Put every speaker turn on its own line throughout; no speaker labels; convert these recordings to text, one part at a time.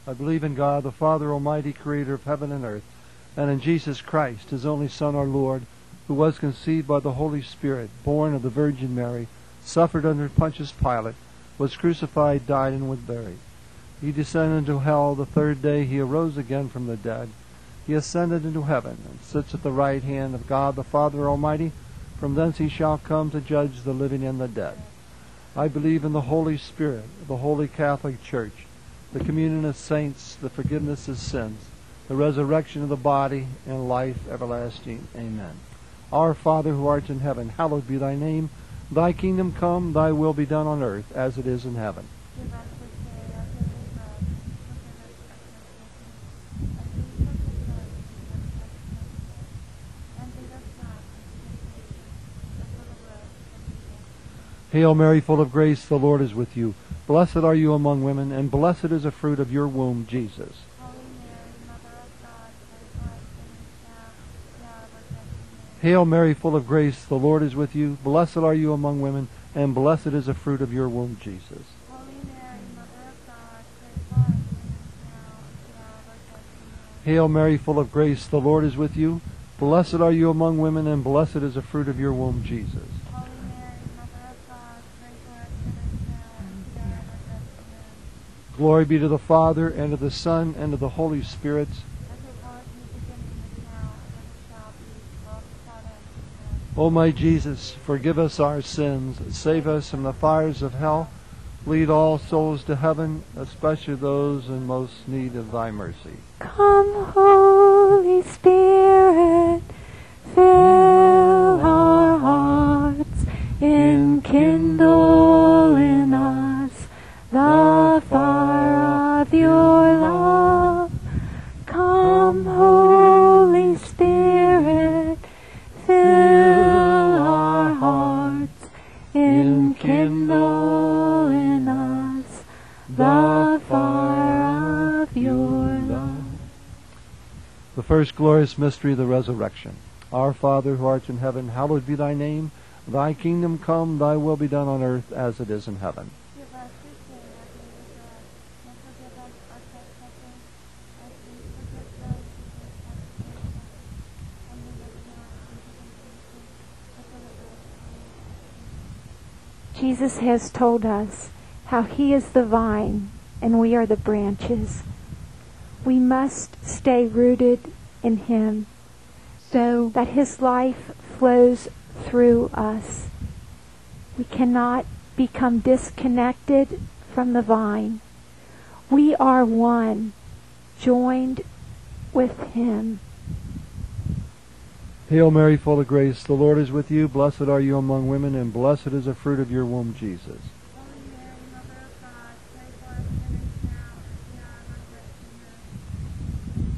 I believe in God, the Father Almighty, creator of heaven and earth, and in Jesus Christ, his only Son, our Lord, who was conceived by the Holy Spirit, born of the Virgin Mary, suffered under Pontius Pilate, was crucified, died, and was buried. He descended into hell. The third day he arose again from the dead. He ascended into heaven, and sits at the right hand of God the Father Almighty. From thence he shall come to judge the living and the dead. I believe in the Holy Spirit, the Holy Catholic Church, the communion of saints, the forgiveness of sins, the resurrection of the body, and life everlasting. Amen. Our Father who art in heaven, hallowed be thy name. Thy kingdom come, thy will be done on earth as it is in heaven.
Give us this day our daily bread, and forgive us our trespasses, and lead us not into temptation, but deliver us from evil.
Hail Mary, full of grace, the Lord is with you. Blessed are you among women, and blessed is the fruit of your womb, Jesus.
Holy Mary, Mother of God, pray for us sinners now, and at the hour of our death.
Hail Mary, full of grace, the Lord is with you. Blessed are you among women, and blessed is the fruit of your womb, Jesus.
Holy Mary, Mother of God, pray for us sinners now, and at the hour of our death.
Hail Mary, full of grace, the Lord is with you. Blessed are you among women, and blessed is the fruit of your womb, Jesus.
Holy Mary, Mother of God, pray for us sinners now, and at the hour of our death. Amen.
Glory be to the Father, and to the Son, and to the Holy Spirit.
As it was in the beginning, is now, and ever shall be, world without end. Amen.
O my Jesus, forgive us our sins, save us from the fires of hell, lead all souls to heaven, especially those in most need of thy mercy.
Come, Holy Spirit, fill our hearts, enkindle in us the fire of your love. Come, Holy Spirit, fill our hearts, enkindle in us the fire of your love.
The first glorious mystery, the resurrection. Our Father who art in heaven, hallowed be thy name. Thy kingdom come, thy will be done on earth as it is in heaven.
Give us this day our daily bread, and forgive us our trespasses, as we forgive those who trespass against us. And lead us not into temptation, but deliver us from evil.
Jesus has told us how he is the vine and we are the branches. We must stay rooted in him so that his life flows through us. We cannot become disconnected from the vine. We are one, joined with him.
Hail Mary, full of grace, the Lord is with you. Blessed are you among women, and blessed is the fruit of your womb, Jesus.
Holy Mary, Mother of God, pray for us sinners now, and at the hour of our death. Amen.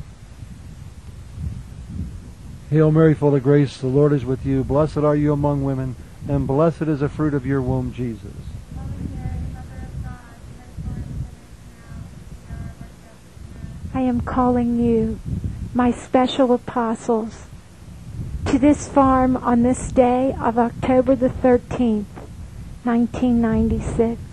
Hail Mary, full of grace, the Lord is with you. Blessed are you among women, and blessed is the fruit of your womb, Jesus.
Holy Mary, Mother of God, pray for us sinners now, and at the hour of our death. Amen.
I am calling you, my special apostles, to this farm on this day of October the 13th, 1996.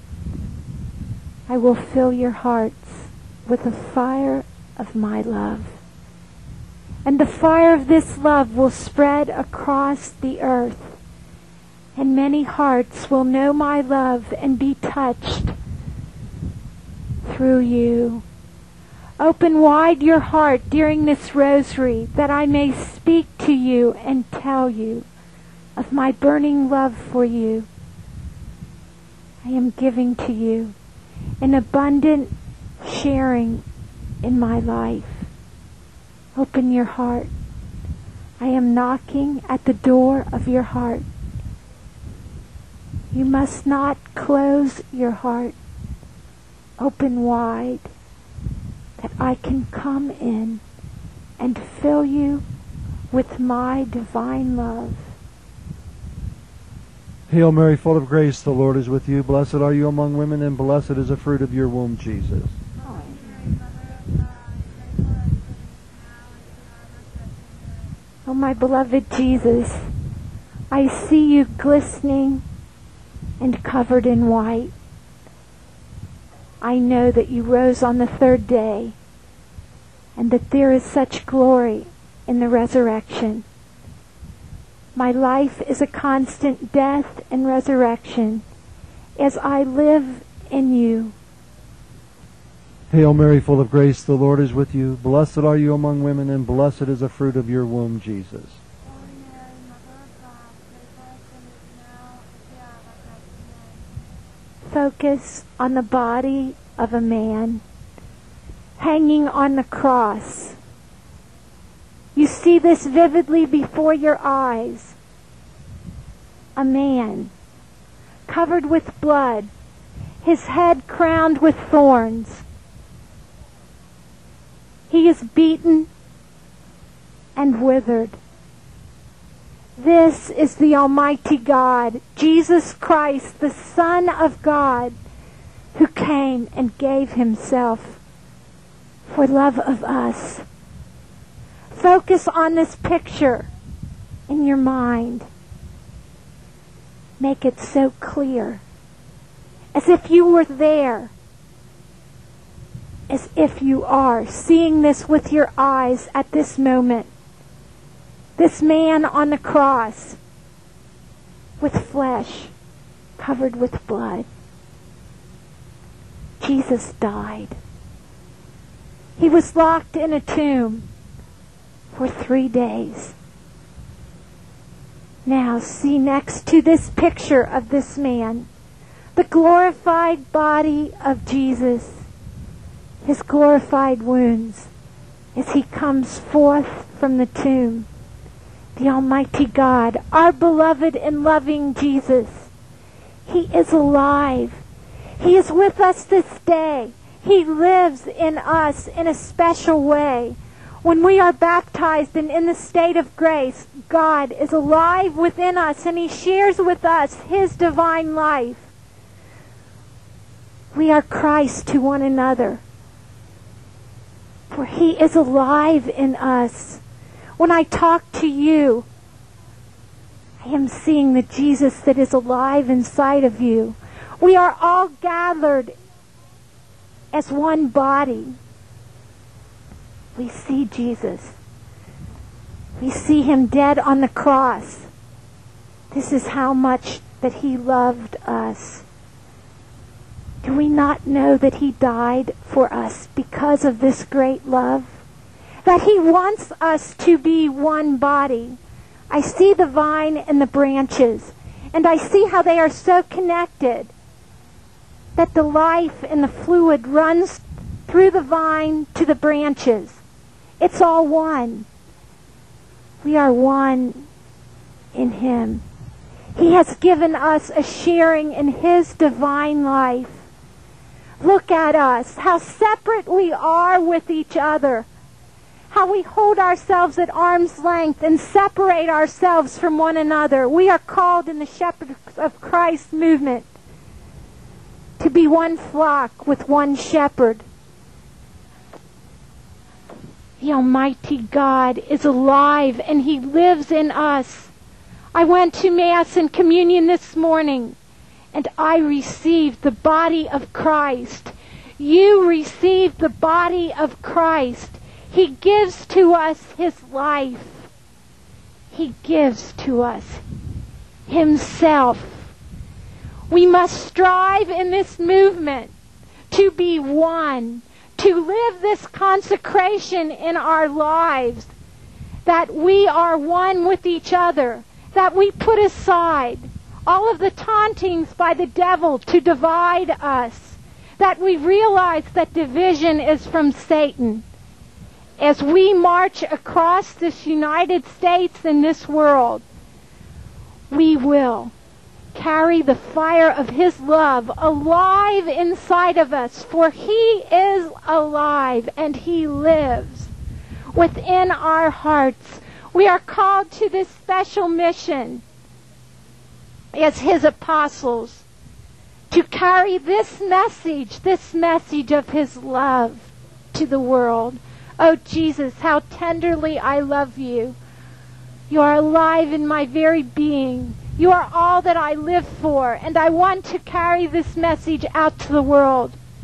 I will fill your hearts with the fire of my love. And the fire of this love will spread across the earth. And many hearts will know my love and be touched through you. Open wide your heart during this rosary that I may speak to you and tell you of my burning love for you. I am giving to you an abundant sharing in my life. Open your heart. I am knocking at the door of your heart. You must not close your heart. Open wide, that I can come in and fill you with my divine love.
Hail Mary, full of grace, the Lord is with you. Blessed are you among women, and blessed is the fruit of your womb, Jesus.
Holy Mary, Mother of God, pray for us sinners now, and at the hour of our death. Amen.
Oh, my beloved Jesus, I see you glistening and covered in white. I know that you rose on the third day, and that there is such glory in the resurrection. My life is a constant death and resurrection as I live in you.
Hail Mary, full of grace, the Lord is with you. Blessed are you among women, and blessed is the fruit of your womb, Jesus.
Holy Mary, Mother of God, pray for us sinners now and at the hour of our death. Amen.
Focus on the body of a man hanging on the cross. You see this vividly before your eyes. A man covered with blood, his head crowned with thorns. He is beaten and withered. This is the Almighty God, Jesus Christ, the Son of God, who came and gave himself for love of us. Focus on this picture in your mind. Make it so clear, as if you were there, as if you are seeing this with your eyes at this moment. This man on the cross with flesh covered with blood. Jesus died. He was locked in a tomb for 3 days. Now see next to this picture of this man, the glorified body of Jesus, his glorified wounds as he comes forth from the tomb. The Almighty God, our beloved and loving Jesus, he is alive. He is with us this day. He lives in us in a special way. When we are baptized and in the state of grace, God is alive within us and he shares with us his divine life. We are Christ to one another, for he is alive in us. When I talk to you, I am seeing the Jesus that is alive inside of you. We are all gathered as one body. We see Jesus. We see him dead on the cross. This is how much that he loved us. Do we not know that he died for us because of this great love? That he wants us to be one body. I see the vine and the branches, and I see how they are so connected, that the life and the fluid runs through the vine to the branches. It's all one. We are one in him. He has given us a sharing in his divine life. Look at us, how separate we are with each other. How we hold ourselves at arm's length and separate ourselves from one another. We are called in the Shepherds of Christ movement to be one flock with one shepherd. The Almighty God is alive and he lives in us. I went to Mass and Communion this morning and I received the body of Christ. You received the body of Christ. He gives to us his life. He gives to us himself. We must strive in this movement to be one, to live this consecration in our lives, that we are one with each other, that we put aside all of the tauntings by the devil to divide us, that we realize that division is from Satan. As we march across this United States and this world, we will carry the fire of his love alive inside of us, for he is alive and he lives within our hearts. We are called to this special mission as his apostles to carry this message of his love to the world. Oh, Jesus, how tenderly I love you. You are alive in my very being. You are all that I live for, and I want to carry this message out to the world.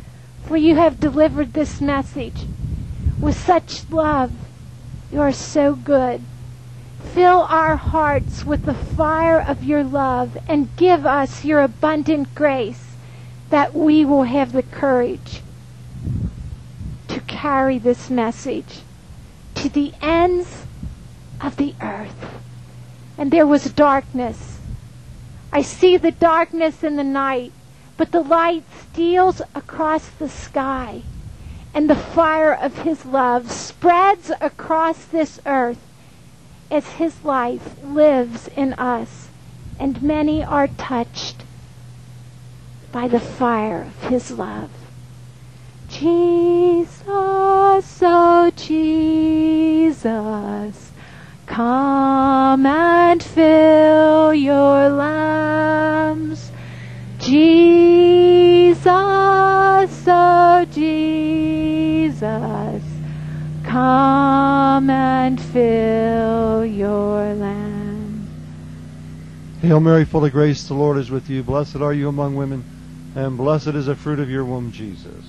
for you have delivered this message with such love. You are so good. Fill our hearts with the fire of your love and give us your abundant grace that we will have the courage to carry this message to the ends of the earth. And there was darkness. I see the darkness in the night, but the light steals across the sky, and the fire of his love spreads across this earth as his life lives in us, and many are touched by the fire of his love. Jesus, oh Jesus, come and fill your lambs. Jesus, oh Jesus, come and fill your land.
Hail Mary, full of grace, the Lord is with you. Blessed are you among women, and blessed is the fruit of your womb, Jesus.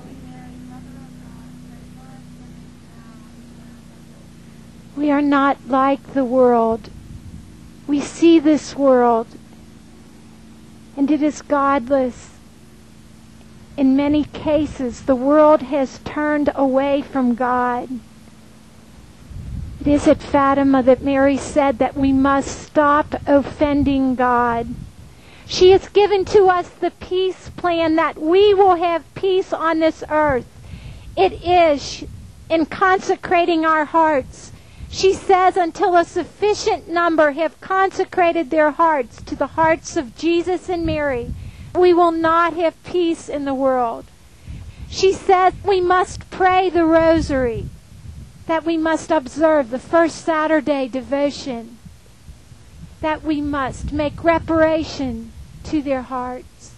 We are not like the world. We see this world, and it is godless. In many cases, the world has turned away from God. It is at Fatima that Mary said that we must stop offending God. She has given to us the peace plan that we will have peace on this earth. It is in consecrating our hearts. She says, until a sufficient number have consecrated their hearts to the hearts of Jesus and Mary, we will not have peace in the world. She says we must pray the rosary, that we must observe the first Saturday devotion, that we must make reparation to their hearts.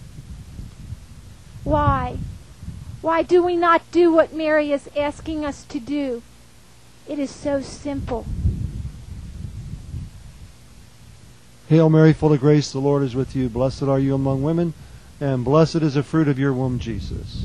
Why? Why do we not do what Mary is asking us to do? It is so simple.
Hail Mary, full of grace, the Lord is with you. Blessed are you among women, and blessed is the fruit of your womb, Jesus.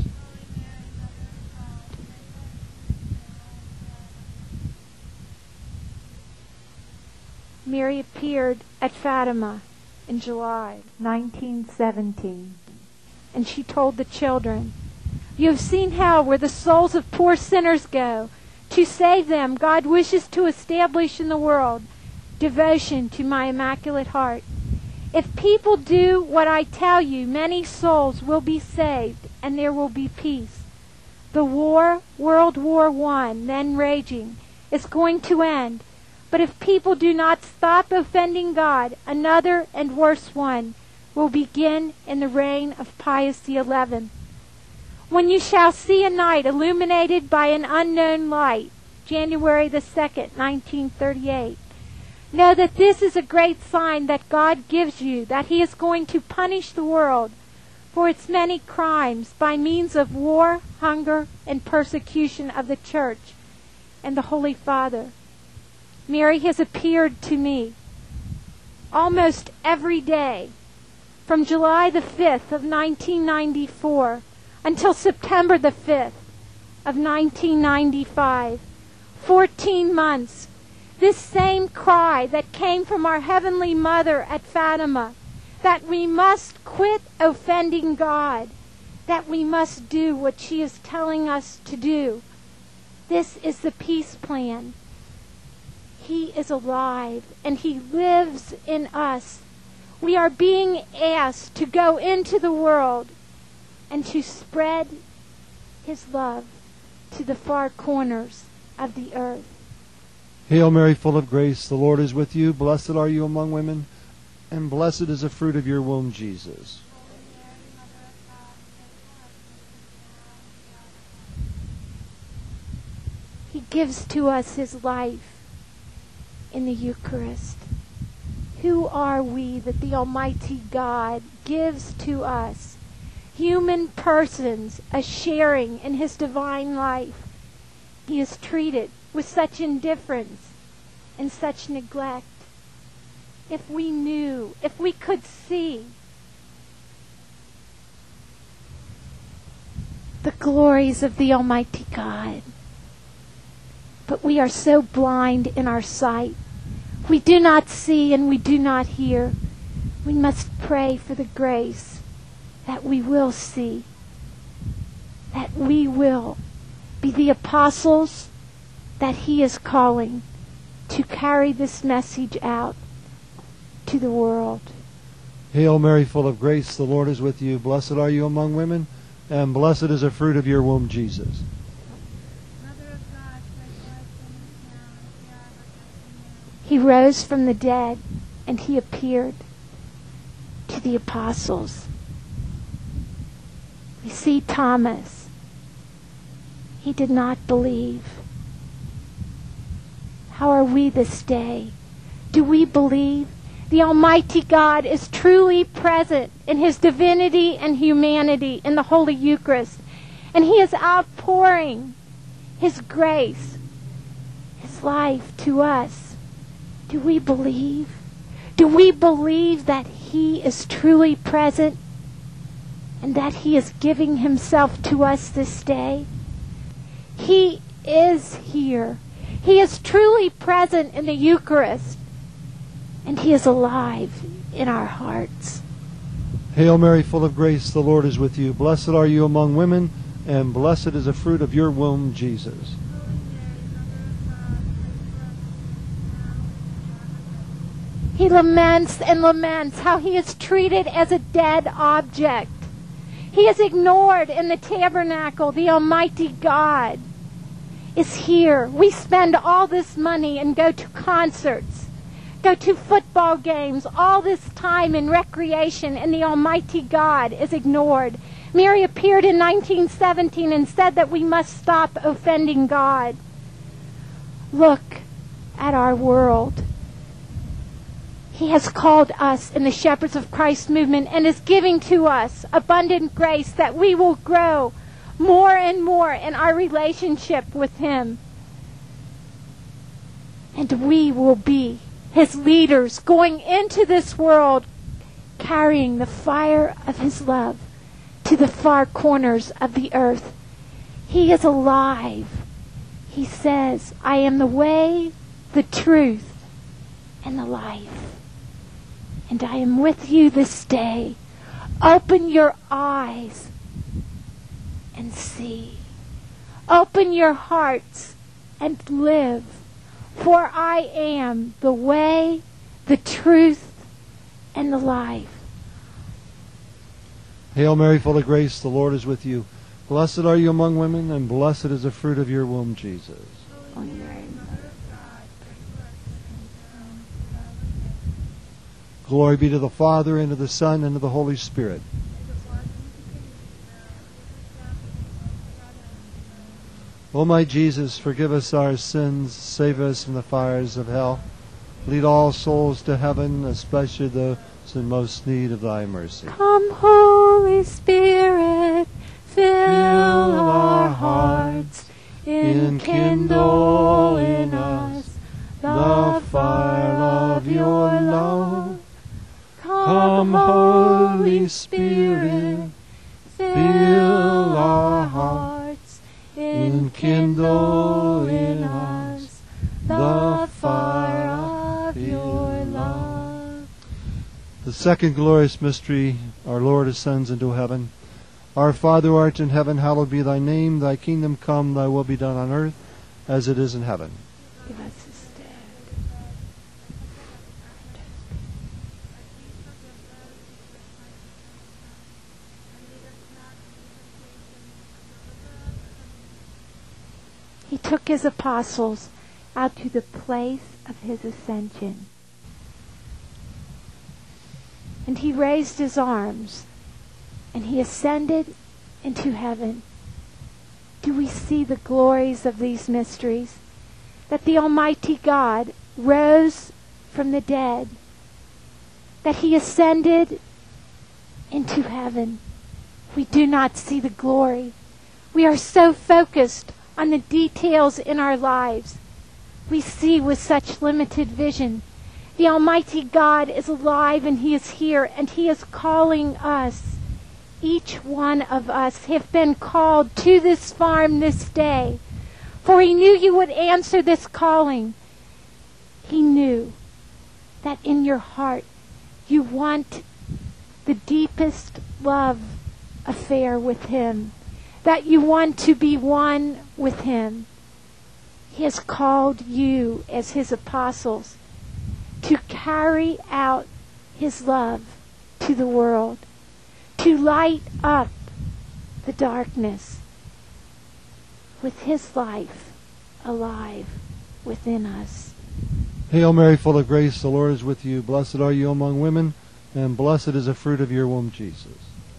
Mary appeared at Fatima in July 1917, and she told the children, "You have seen how where the souls of poor sinners go, to save them, God wishes to establish in the world devotion to my Immaculate Heart. If people do what I tell you, many souls will be saved and there will be peace. The war, World War I, then raging, is going to end. But if people do not stop offending God, another and worse one will begin in the reign of Pius XI. When you shall see a night illuminated by an unknown light, January the 2nd, 1938, know that this is a great sign that God gives you, that He is going to punish the world for its many crimes by means of war, hunger, and persecution of the Church and the Holy Father. Mary has appeared to me almost every day from July the 5th of 1994 until September the 5th of 1995. 14 months. This same cry that came from our Heavenly Mother at Fatima, that we must quit offending God, that we must do what she is telling us to do. This is the peace plan. He is alive and He lives in us. We are being asked to go into the world and to spread His love to the far corners of the earth.
Hail Mary, full of grace, the Lord is with you. Blessed are you among women, and blessed is the fruit of your womb, Jesus.
He gives to us His life in the Eucharist. Who are we that the Almighty God gives to us, human persons, a sharing in His divine life? He is treated with such indifference and such neglect. If we knew, if we could see the glories of the Almighty God. But we are so blind in our sight. We do not see and we do not hear. We must pray for the grace that we will see, that we will be the apostles that He is calling to carry this message out to the world.
Hail Mary, full of grace, the Lord is with you. Blessed are you among women, and blessed is the fruit of your womb, Jesus.
Mother of God, pray for us sinners now and at the hour of our death. Amen.
He rose from the dead, and He appeared to the apostles. We see Thomas. He did not believe. How are we this day? Do we believe the Almighty God is truly present in His divinity and humanity in the Holy Eucharist, and He is outpouring His grace, His life to us? Do we believe? Do we believe that He is truly present and that He is giving Himself to us this day? He is here. He is truly present in the Eucharist, and He is alive in our hearts.
Hail Mary, full of grace, the Lord is with you. Blessed are you among women, and blessed is the fruit of your womb, Jesus.
Holy Mary, Mother of God, pray for us sinners now and at the hour of our death.
He laments and laments how he is treated as a dead object. He is ignored in the tabernacle. The Almighty God is here. We spend all this money and go to concerts, go to football games, all this time in recreation, and the Almighty God is ignored. Mary appeared in 1917 and said that we must stop offending God. Look at our world. He has called us in the Shepherds of Christ movement and is giving to us abundant grace that we will grow more and more in our relationship with Him. And we will be His leaders going into this world, carrying the fire of His love to the far corners of the earth. He is alive. He says, I am the way, the truth, and the life. And I am with you this day. Open your eyes and see. Open your hearts and live. For I am the way, the truth, and the life.
Hail Mary, full of grace, the Lord is with you. Blessed are you among women, and blessed is the fruit of your womb, Jesus.
Holy Mary, Mother of God, pray for us sinners now and at the hour of our death.
Glory be to the Father, and to the Son, and to the Holy Spirit.
As it was in the beginning, now, and ever shall be,
O my Jesus, forgive us our sins, save us from the fires of hell. Lead all souls to heaven, especially those in most need of thy mercy.
Come, Holy Spirit, fill our hearts, enkindle in us the fire of your love. Come, Holy Spirit, fill our hearts, enkindle in us the fire of your love.
The second glorious mystery, our Lord ascends into heaven. Our Father who art in heaven, hallowed be thy name. Thy kingdom come, thy will be done on earth as it is in heaven.
Give us this day. He took his apostles out to the place of his ascension. And he raised his arms, and he ascended into heaven. Do we see the glories of these mysteries? That the Almighty God rose from the dead, that he ascended into heaven. We do not see the glory. We are so focused on the details in our lives. We see with such limited vision. The Almighty God is alive and he is here and he is calling us each one of us have been called to this farm this day. For he knew you would answer this calling. He knew that in your heart you want the deepest love affair with him, that you want to be one with him. He has called you as his apostles to carry out his love to the world, to light up the darkness with his life alive within us.
Hail Mary, full of grace, the Lord is with you. Blessed are you among women, and blessed is the fruit of your womb, Jesus.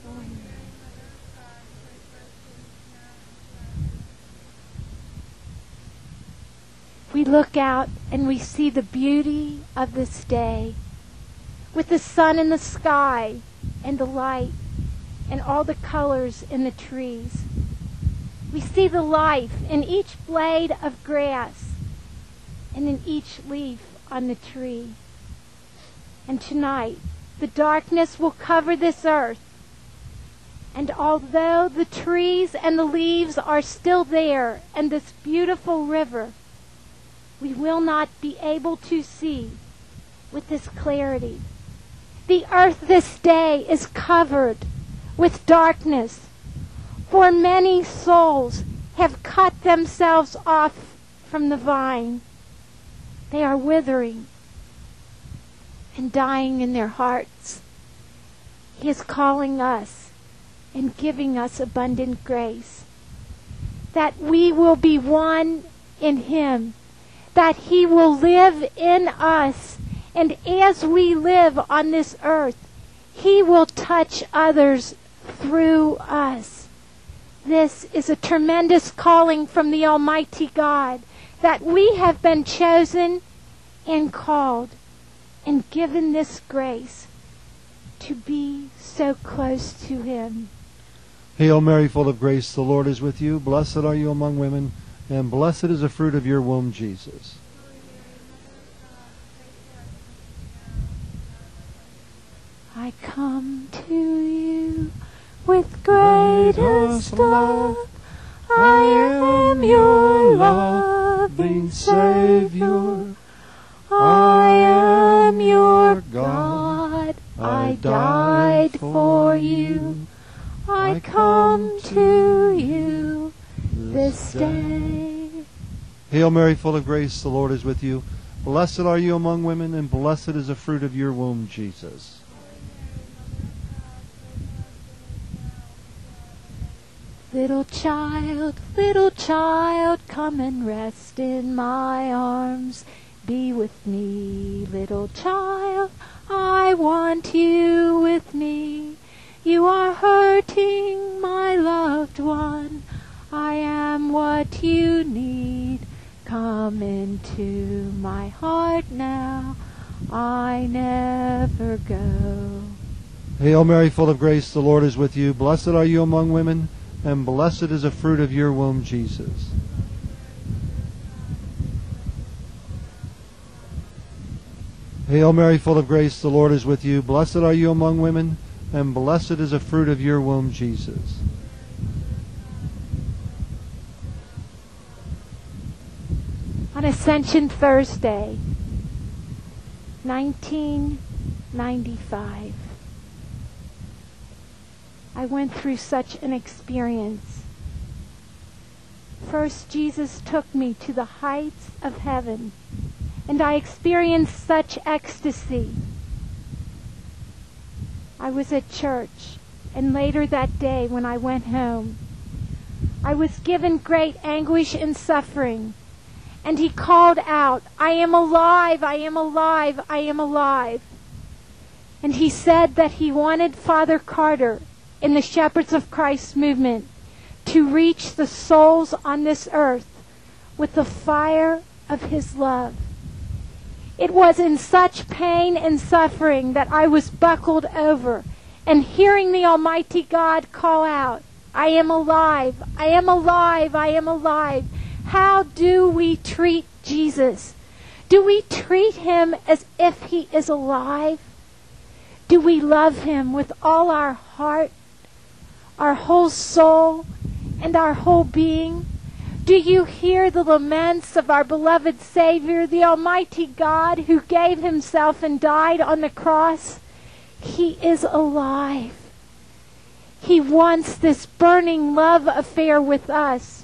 We look out and we see the beauty of this day, with the sun in the sky and the light and all the colors in the trees. We see the life in each blade of grass and in each leaf on the tree. And tonight, the darkness will cover this earth. And although the trees and the leaves are still there and this beautiful river, we will not be able to see with this clarity. The earth this day is covered with darkness, for many souls have cut themselves off from the vine. They are withering and dying in their hearts. He is calling us and giving us abundant grace, that we will be one in him, that he will live in us, and as we live on this earth, he will touch others through us. This is a tremendous calling from the Almighty God, that we have been chosen and called and given this grace to be so close to him.
Hail Mary, full of grace, the Lord is with you. Blessed are you among women, and blessed is the fruit of your womb, Jesus.
I come to you with greatest love. I am your loving Savior. I am your God. I died for you. I come to you this day.
Hail Mary, full of grace, the Lord is with you. Blessed are you among women, and blessed is the fruit of your womb, Jesus.
Little child, come and rest in my arms. Be with me, little child, I want you with me. You are hurting, my loved one. I am what you need. Come into my heart now. I never go.
Hail Mary, full of grace, the Lord is with you. Blessed are you among women, and blessed is the fruit of your womb, Jesus. Hail Mary, full of grace, the Lord is with you. Blessed are you among women, and blessed is the fruit of your womb, Jesus.
On Ascension Thursday, 1995, I went through such an experience. First, Jesus took me to the heights of heaven, and I experienced such ecstasy. I was at church, and later that day when I went home, I was given great anguish and suffering, and he called out, I am alive, I am alive, I am alive. And he said that he wanted Father Carter in the Shepherds of Christ movement to reach the souls on this earth with the fire of his love. It was in such pain and suffering that I was buckled over, and hearing the Almighty God call out, I am alive, I am alive, I am alive. How do we treat Jesus? Do we treat him as if he is alive? Do we love him with all our heart, our whole soul, and our whole being? Do you hear the laments of our beloved Savior, the Almighty God, who gave himself and died on the cross? He is alive. He wants this burning love affair with us.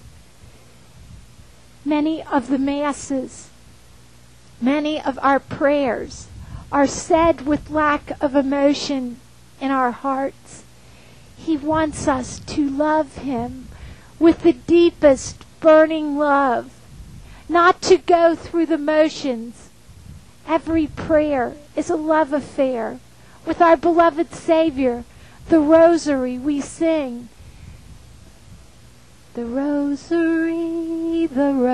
Many of the masses, many of our prayers are said with lack of emotion in our hearts. He wants us to love him with the deepest burning love, not to go through the motions. Every prayer is a love affair with our beloved Savior. The rosary we sing. The rosary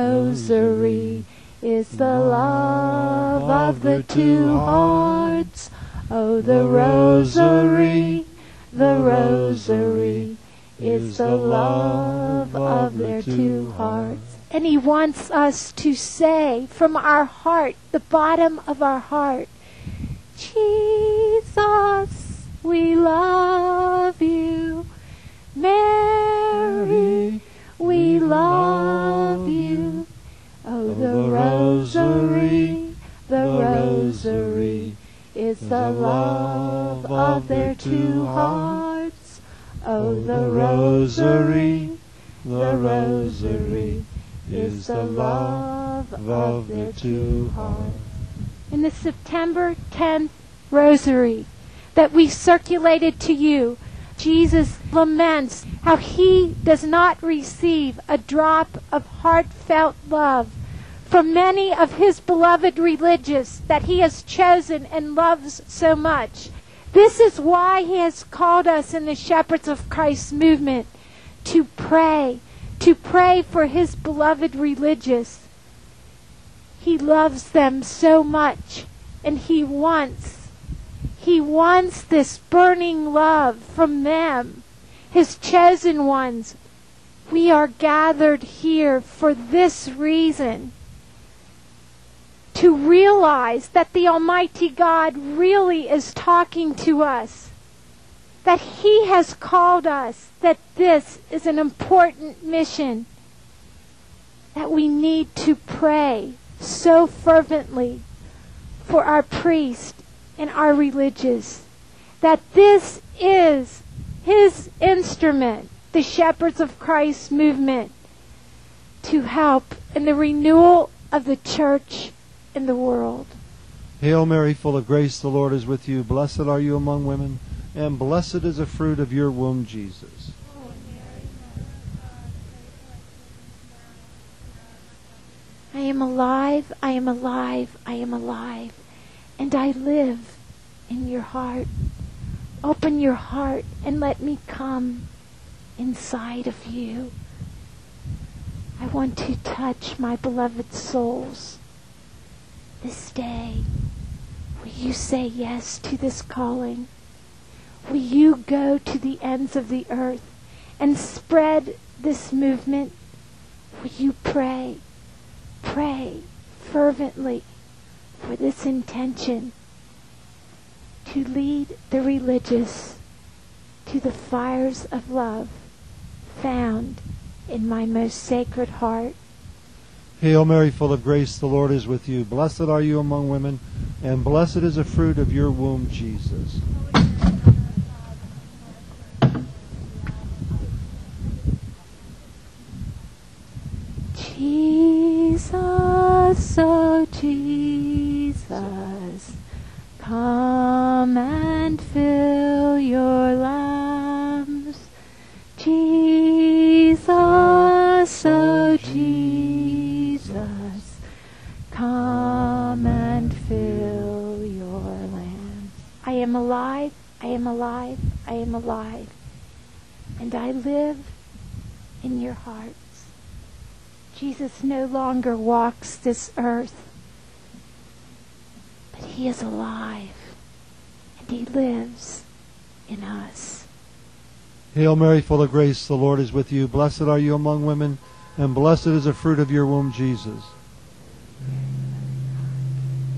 is the love of the two hearts. Oh, the rosary is the love of their two hearts. And he wants us to say from our heart, the bottom of our heart, Jesus, we love you. Mary, we love you. Oh, the rosary is the love of their two hearts. Oh, the rosary is the love of their two hearts. In the September 10th rosary that we circulated to you, Jesus laments how he does not receive a drop of heartfelt love from many of his beloved religious that he has chosen and loves so much. This is why he has called us in the Shepherds of Christ movement to pray for his beloved religious. He loves them so much, and he wants this burning love from them, his chosen ones. We are gathered here for this reason, to realize that the Almighty God really is talking to us, that he has called us, that this is an important mission, that we need to pray so fervently for our priest and our religious, that this is his instrument, the Shepherds of Christ movement, to help in the renewal of the church in the world.
Hail Mary, full of grace, the Lord is with you. Blessed are you among women, and blessed is the fruit of your womb, Jesus.
I am alive, I am alive, I am alive, and I live in your heart. Open your heart and let me come inside of you. I want to touch my beloved souls this day. Will you say yes to this calling? Will you go to the ends of the earth and spread this movement? Will you pray fervently for this intention to lead the religious to the fires of love found in my most sacred heart?
Hail Mary, full of grace, the Lord is with you. Blessed are you among women, and blessed is the fruit of your womb, Jesus.
Jesus, oh Jesus, come and fill your lambs. Jesus, oh Jesus, come and fill your lambs. I am alive, I am alive, I am alive, and I live in your hearts. Jesus no longer walks this earth, but he is alive, and he lives in us.
Hail Mary, full of grace, the Lord is with you. Blessed are you among women, and blessed is the fruit of your womb, Jesus.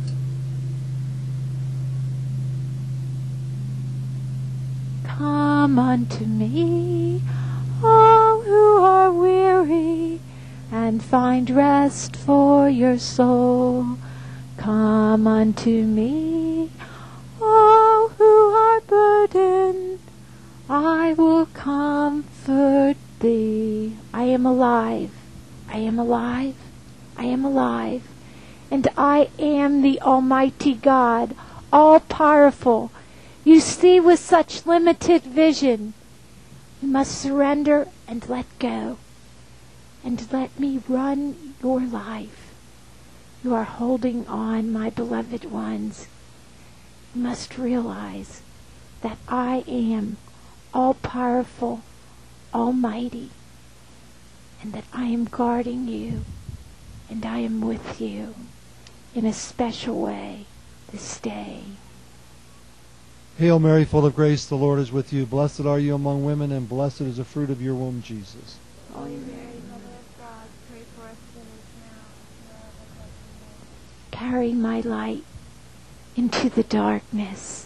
Come Come unto me, all who are weary, and find rest for your soul. Come unto me, all who are burdened, I will comfort thee. I am alive, I am alive, I am alive, and I am the Almighty God, all-powerful. You see with such limited vision. You must surrender and let go, and let me run your life. You are holding on, my beloved ones. You must realize that I am all-powerful, almighty, and that I am guarding you, and I am with you in a special way this day.
Hail Mary, full of grace, the Lord is with you. Blessed are you among women, and blessed is the fruit of your womb, Jesus.
Holy Mary, Mother of God, pray for us sinners now and at the hour of our death.
Carry my light into the darkness.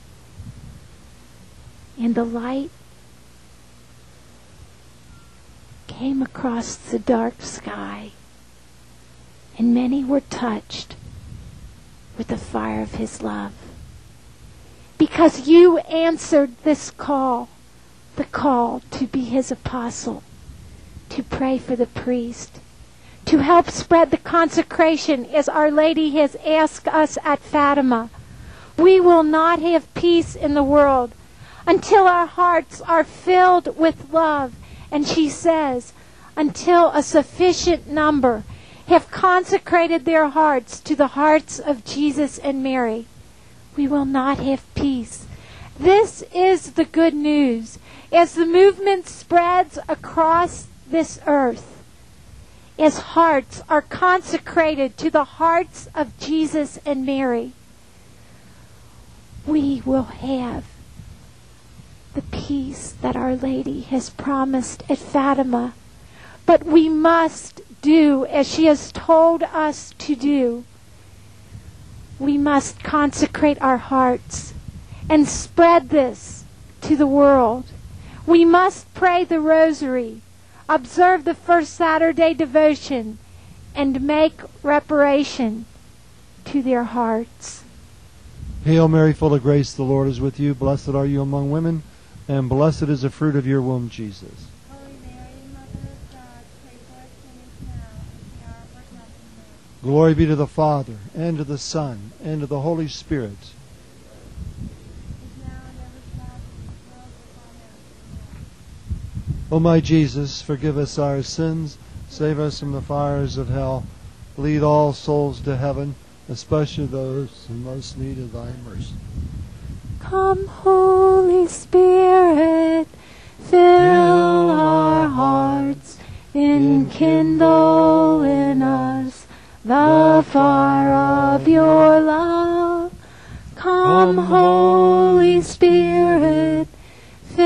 And the light came across the dark sky, and many were touched with the fire of his love. Because you answered this call, the call to be his apostle, to pray for the priest, to help spread the consecration as Our Lady has asked us at Fatima. We will not have peace in the world until our hearts are filled with love. And she says, until a sufficient number have consecrated their hearts to the hearts of Jesus and Mary, we will not have peace. This is the good news. As the movement spreads across this earth, as hearts are consecrated to the hearts of Jesus and Mary, we will have the peace that Our Lady has promised at Fatima. But we must do as she has told us to do. We must consecrate our hearts and spread this to the world. We must pray the rosary, observe the first Saturday devotion, and make reparation to their hearts.
Hail Mary, full of grace, the Lord is with you. Blessed are you among women, and blessed is the fruit of your womb, Jesus.
Holy Mary, Mother of God, pray for us sinners now and at the hour of our death. Amen.
Glory be to the Father, and to the Son, and to the Holy Spirit.
Is now and ever shall be, world without end. Amen.
O my Jesus, forgive us our sins, save us from the fires of hell, lead all souls to heaven, especially those who most need of thy mercy.
Come, Holy Spirit, fill our hearts, enkindle in us the fire of your love. Come, Holy Spirit, fill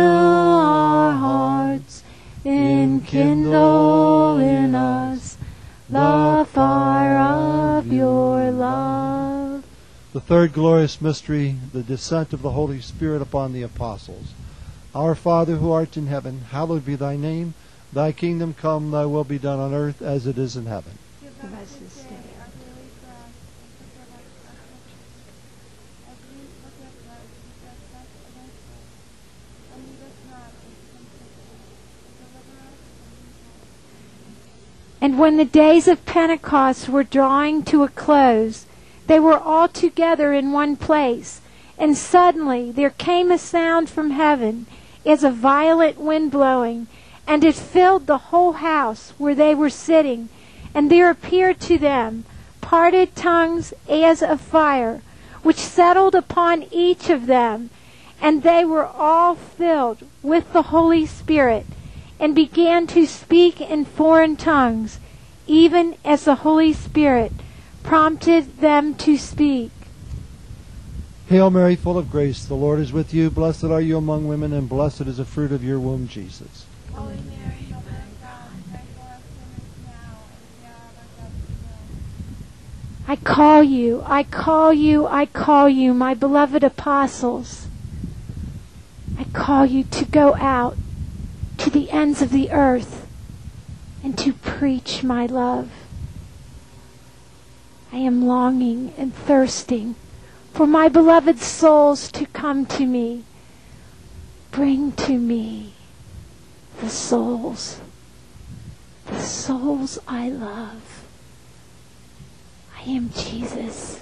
our hearts, enkindle in us the fire of your love.
The third glorious mystery, the descent of the Holy Spirit upon the apostles. Our Father who art in heaven, hallowed be thy name. Thy kingdom come, thy will be done on earth as it is in heaven.
Give us this day our daily bread, and forgive us our trespasses, as we forgive those who trespass against us. And lead us not into temptation, but deliver us from evil.
And when the days of Pentecost were drawing to a close, they were all together in one place. And suddenly there came a sound from heaven, as a violent wind blowing, and it filled the whole house where they were sitting. And there appeared to them parted tongues as of fire, which settled upon each of them. And they were all filled with the Holy Spirit, and began to speak in foreign tongues, even as the Holy Spirit prompted them to speak.
Hail Mary, full of grace, the Lord is with you. Blessed are you among women, and blessed is the fruit of your womb, Jesus.
Holy Mary, Mother of God, pray for us sinners now and at the hour of our death. Amen.
I call you, I call you, I call you, my beloved apostles. I call you to go out to the ends of the earth and to preach my love. I am longing and thirsting for my beloved souls to come to me. Bring to me the souls I love. I am Jesus.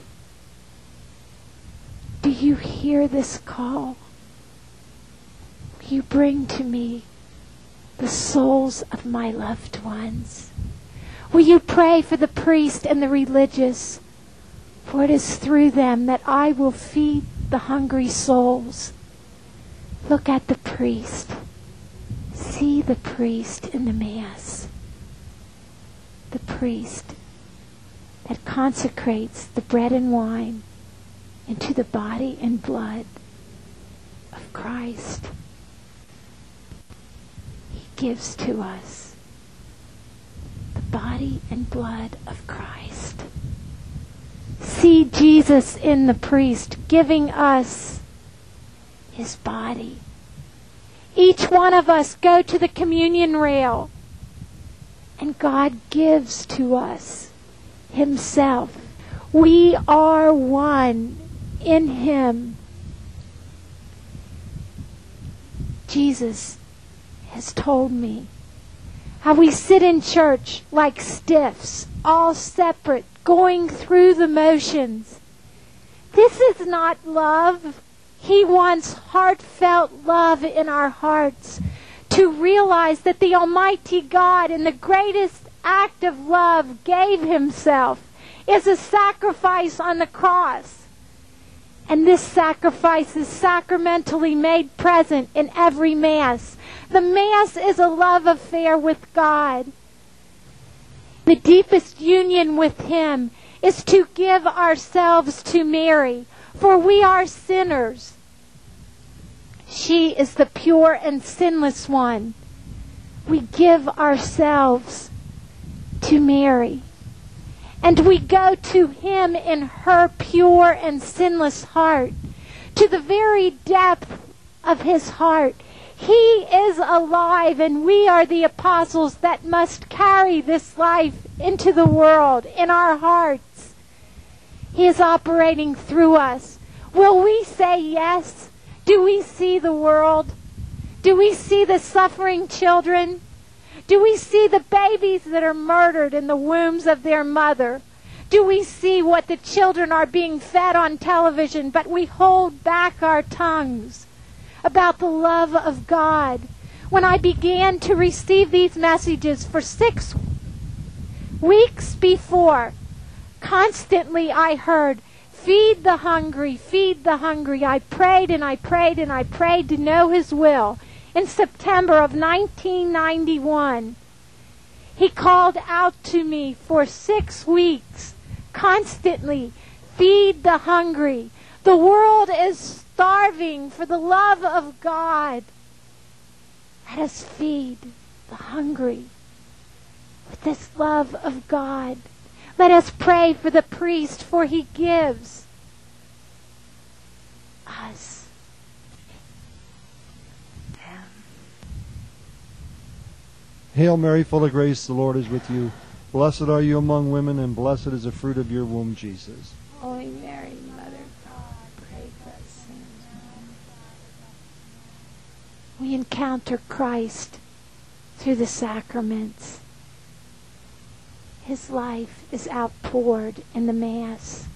Do you hear this call? Will you bring to me the souls of my loved ones? Will you pray for the priest and the religious? For it is through them that I will feed the hungry souls. Look at the priest. See the priest in the Mass. The priest that consecrates the bread and wine into the body and blood of Christ. He gives to us the body and blood of Christ. See Jesus in the priest giving us his body. Each one of us go to the communion rail, and God gives to us himself. We are one in him. Jesus has told me how we sit in church like stiffs, all separate, going through the motions. This is not love. He wants heartfelt love in our hearts, to realize that the Almighty God, in the greatest act of love, gave himself, is a sacrifice on the cross. And this sacrifice is sacramentally made present in every Mass. The Mass is a love affair with God. The deepest union with him is to give ourselves to Mary, for we are sinners. She is the pure and sinless one. We give ourselves to Mary. And we go to him in her pure and sinless heart, to the very depth of his heart. He is alive, and we are the apostles that must carry this life into the world, in our hearts. He is operating through us. Will we say yes? Do we see the world? Do we see the suffering children? Do we see the babies that are murdered in the wombs of their mother? Do we see what the children are being fed on television, but we hold back our tongues about the love of God? When I began to receive these messages for 6 weeks before, constantly I heard, feed the hungry, feed the hungry. I prayed and I prayed and I prayed to know his will. In September of 1991, he called out to me for 6 weeks, constantly, feed the hungry. The world is starving for the love of God. Let us feed the hungry with this love of God. Let us pray for the priest, for he gives us.
Hail Mary, full of grace, the Lord is with you. Blessed are you among women, and blessed is the fruit of your womb, Jesus.
Holy Mary, Mother of God, pray for us sinners. We encounter Christ through the sacraments. His life is outpoured in the Mass.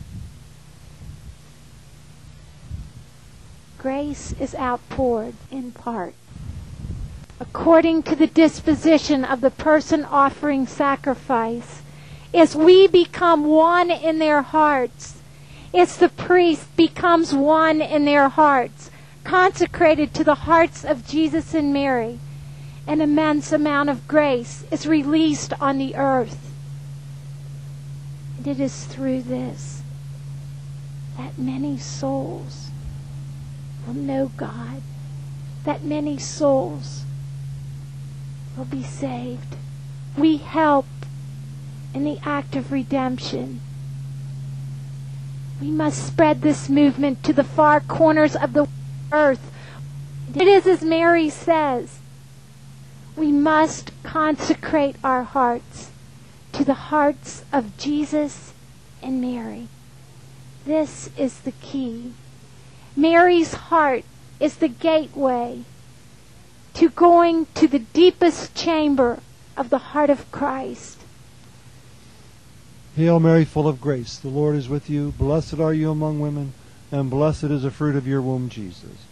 Grace is outpoured in part, according to the disposition of the person offering sacrifice. As we become one in their hearts, as the priest becomes one in their hearts, consecrated to the hearts of Jesus and Mary, an immense amount of grace is released on the earth. And it is through this that many souls will know God, that many souls will be saved. We help in the act of redemption. We must spread this movement to the far corners of the earth. It is as Mary says, we must consecrate our hearts to the hearts of Jesus and Mary. This is the key. Mary's heart is the gateway to going to the deepest chamber of the heart of Christ.
Hail Mary, full of grace, the Lord is with you. Blessed are you among women, and blessed is the fruit of your womb, Jesus.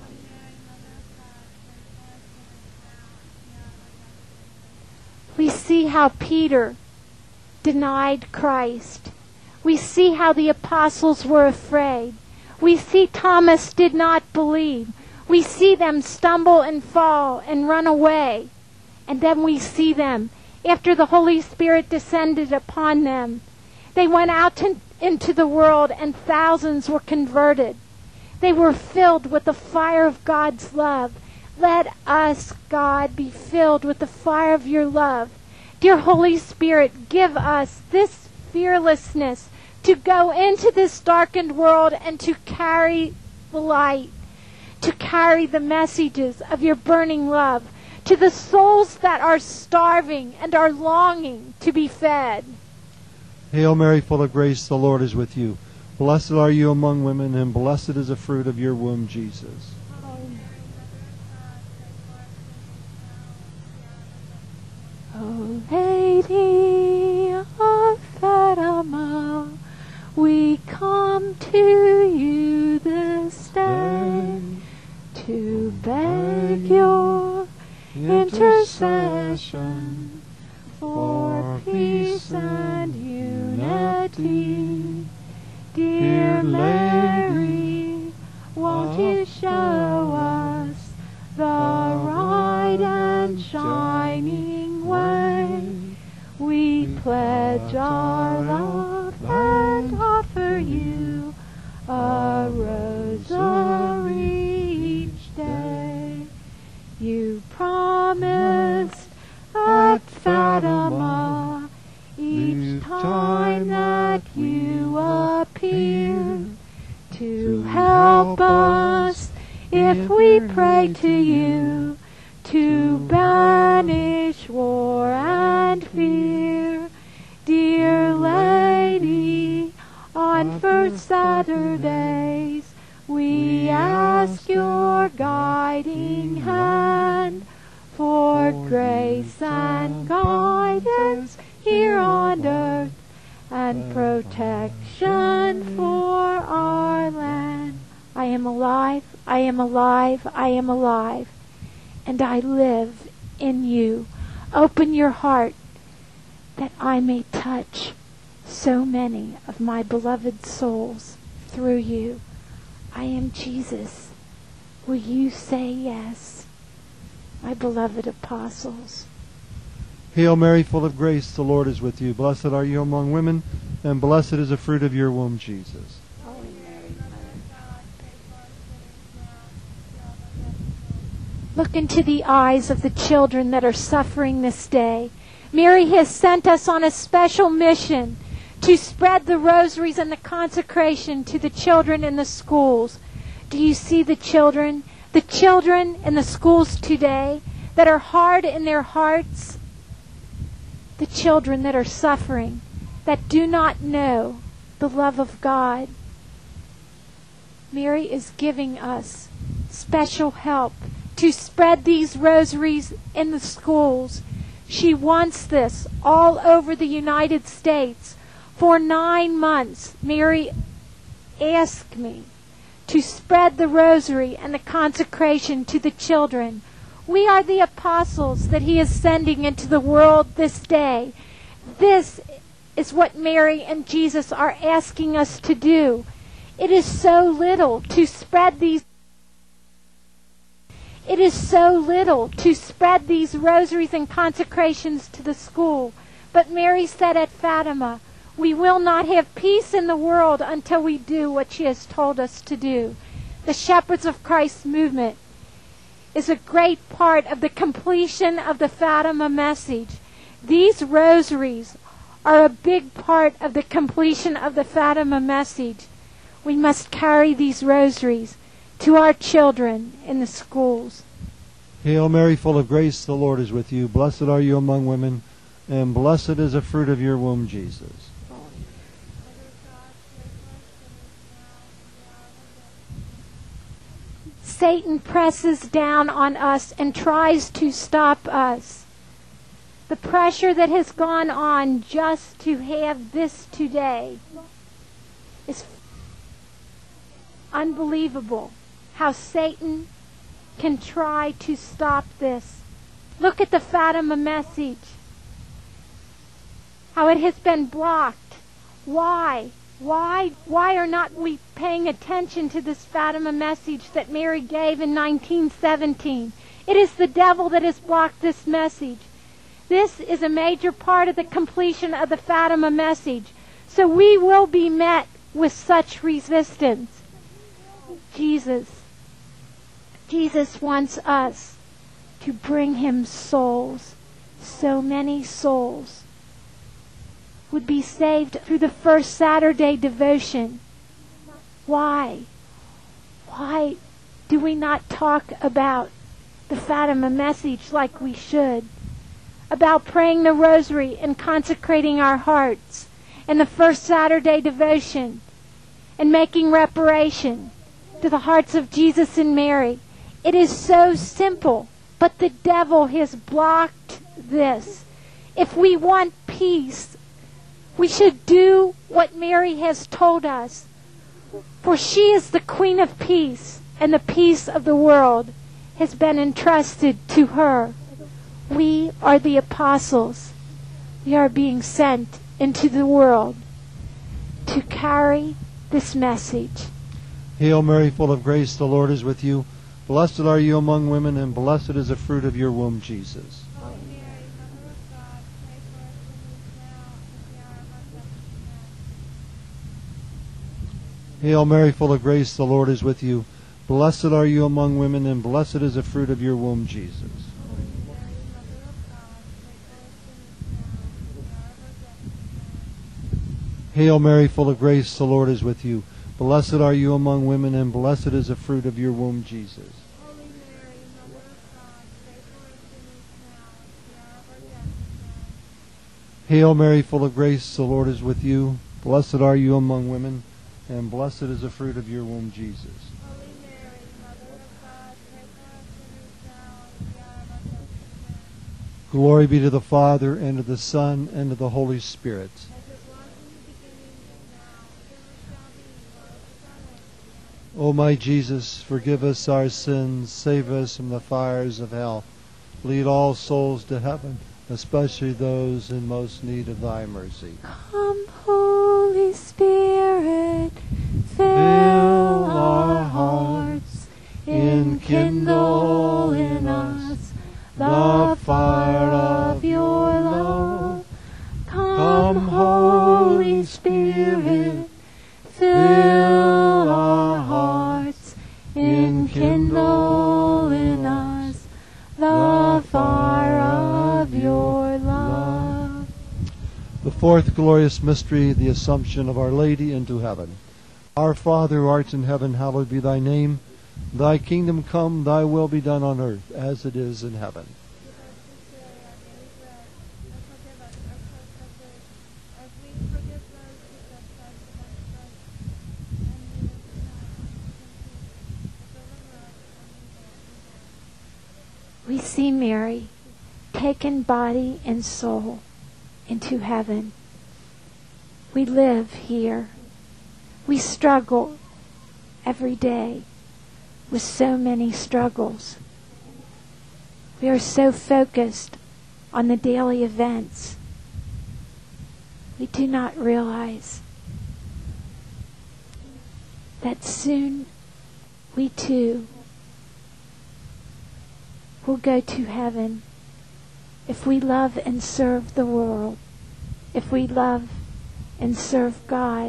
We see how Peter denied Christ. We see how the apostles were afraid. We see Thomas did not believe. We see them stumble and fall and run away. And then we see them, after the Holy Spirit descended upon them, they went out into the world and thousands were converted. They were filled with the fire of God's love. Let us, God, be filled with the fire of your love. Dear Holy Spirit, give us this fearlessness to go into this darkened world and to carry the light, to carry the messages of your burning love to the souls that are starving and are longing to be fed.
Hail Mary, full of grace, the Lord is with you. Blessed are you among women, and blessed is the fruit of your womb, Jesus.
O Lady of Fatima, we come to you this day to beg your intercession for peace and unity. Dear Mary, won't you show us the right and shining way? We pledge our love and offer you a rosary each day. You promised at Fatima each time that you appear to help us if we pray to you, to banish war and fear. Dear Lady, on first Saturdays we ask your guiding hand for grace and guidance here on earth and protection for our land. I am alive, I am alive, I am alive, and I live in you. Open your heart that I may touch so many of my beloved souls through you. I am Jesus. Will you say yes, my beloved apostles?
Hail Mary, full of grace, the Lord is with you. Blessed are you among women, and blessed is the fruit of your womb, Jesus.
Look into the eyes of the children that are suffering this day. Mary has sent us on a special mission to spread the rosaries and the consecration to the children in the schools. Do you see the children? The children in the schools today that are hard in their hearts? The children that are suffering, that do not know the love of God. Mary is giving us special help to spread these rosaries in the schools. She wants this all over the United States. For 9 months, Mary asked me to spread the rosary and the consecration to the children. We are the apostles that he is sending into the world this day. This is what Mary and Jesus are asking us to do. It is so little to spread these rosaries and consecrations to the school. But Mary said at Fatima, we will not have peace in the world until we do what she has told us to do. The Shepherds of Christ movement is a great part of the completion of the Fatima message. These rosaries are a big part of the completion of the Fatima message. We must carry these rosaries to our children in the schools.
Hail Mary, full of grace, the Lord is with you. Blessed are you among women, and blessed is the fruit of your womb, Jesus.
Satan presses down on us and tries to stop us. The pressure that has gone on just to have this today is unbelievable. How Satan can try to stop this. Look at the Fatima message. How it has been blocked. Why? Why are not we paying attention to this Fatima message that Mary gave in 1917? It is the devil that has blocked this message. This is a major part of the completion of the Fatima message. So we will be met with such resistance. Jesus wants us to bring him souls. So many souls would be saved through the first Saturday devotion. Why? Why do we not talk about the Fatima message like we should? About praying the rosary and consecrating our hearts, and the first Saturday devotion, and making reparation to the hearts of Jesus and Mary. It is so simple, but the devil has blocked this. If we want peace, we should do what Mary has told us. For she is the Queen of Peace, and the peace of the world has been entrusted to her. We are the apostles. We are being sent into the world to carry this message.
Hail Mary, full of grace, the Lord is with you. Blessed are you among women, and blessed is the fruit of your womb, Jesus. Hail Mary, full of grace, the Lord is with you. Blessed are you among women, and blessed is the fruit of your womb, Jesus. Hail Mary, full of grace, the Lord is with you. Blessed are you among women, and blessed is the fruit of your womb, Jesus. Hail Mary, full of grace, the Lord is with you. Blessed are you among women, and blessed is the fruit of your womb, Jesus. Glory be to the Father, and to the Son, and to the Holy Spirit. O my Jesus, forgive us our sins, save us from the fires of hell. Lead all souls to heaven, especially those in most need of thy mercy.
Come, Holy Spirit, fill our hearts, enkindle in us the fire of your love. Come, Holy Spirit, fill our hearts, enkindle in us the fire of your love.
The fourth glorious mystery, the Assumption of Our Lady into heaven. Our Father, who art in heaven, hallowed be thy name. Thy kingdom come, thy will be done on earth as it is in heaven.
We see Mary taken body and soul into heaven. We live here. We struggle every day with so many struggles. We are so focused on the daily events. We do not realize that soon we too will go to heaven if we love and serve the world, if we love and serve God.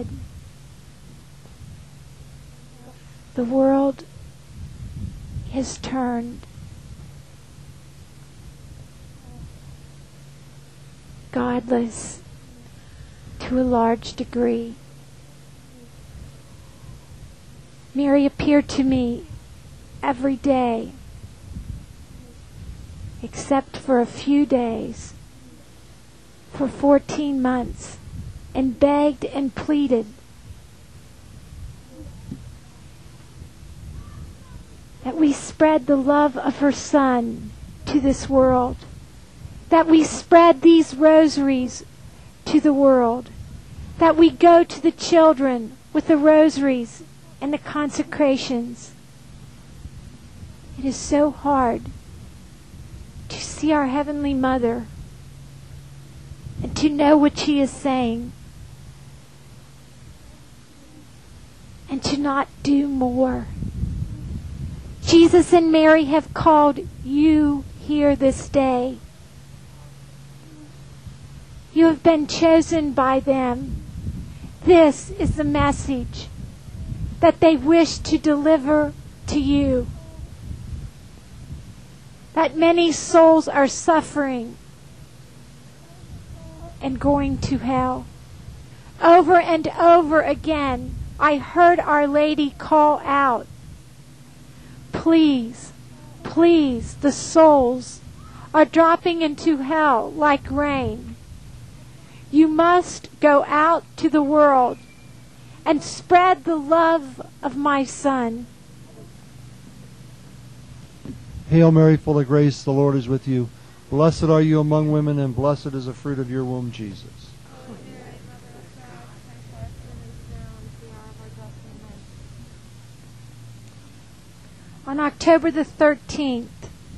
The world has turned godless to a large degree. Mary appeared to me every day, except for a few days, for 14 months, and begged and pleaded that we spread the love of her Son to this world, that we spread these rosaries to the world, that we go to the children with the rosaries and the consecrations. It is so hard to see our Heavenly Mother and to know what she is saying and to not do more. Jesus and Mary have called you here this day. You have been chosen by them. This is the message that they wish to deliver to you. That many souls are suffering and going to hell. Over and over again, I heard Our Lady call out, please, please, the souls are dropping into hell like rain. You must go out to the world and spread the love of my Son.
Hail Mary, full of grace, the Lord is with you. Blessed are you among women, and blessed is the fruit of your womb, Jesus.
On October the 13th,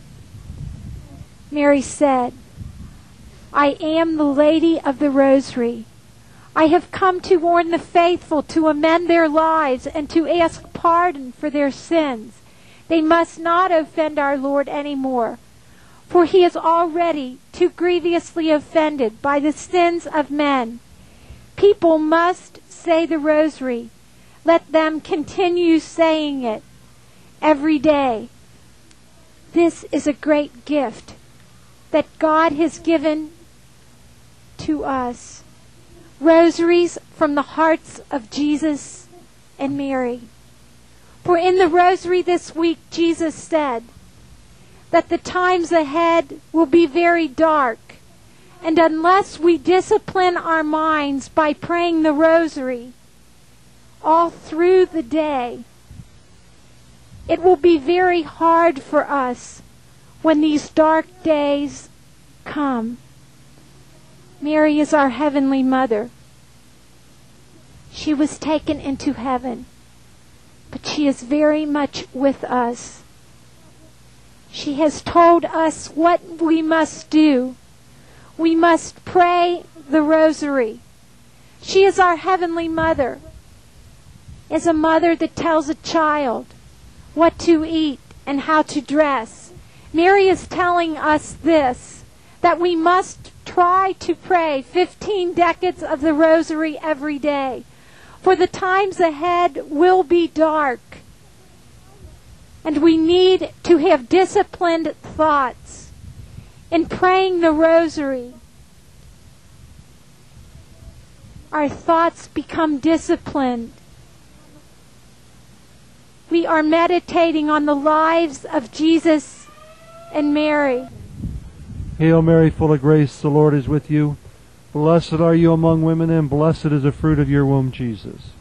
Mary said, I am the Lady of the Rosary. I have come to warn the faithful to amend their lives and to ask pardon for their sins. They must not offend our Lord anymore, for he is already too grievously offended by the sins of men. People must say the Rosary. Let them continue saying it every day. This is a great gift that God has given to us. Rosaries from the hearts of Jesus and Mary. For in the Rosary this week, Jesus said that the times ahead will be very dark, and unless we discipline our minds by praying the Rosary all through the day, it will be very hard for us when these dark days come. Mary is our Heavenly Mother. She was taken into heaven, but she is very much with us. She has told us what we must do. We must pray the Rosary. She is our Heavenly Mother, is a mother that tells a child what to eat and how to dress. Mary is telling us this, that we must try to pray 15 decades of the Rosary every day. For the times ahead will be dark. And we need to have disciplined thoughts in praying the Rosary. Our thoughts become disciplined. We are meditating on the lives of Jesus and Mary.
Hail Mary, full of grace, the Lord is with you. Blessed are you among women, and blessed is the fruit of your womb, Jesus.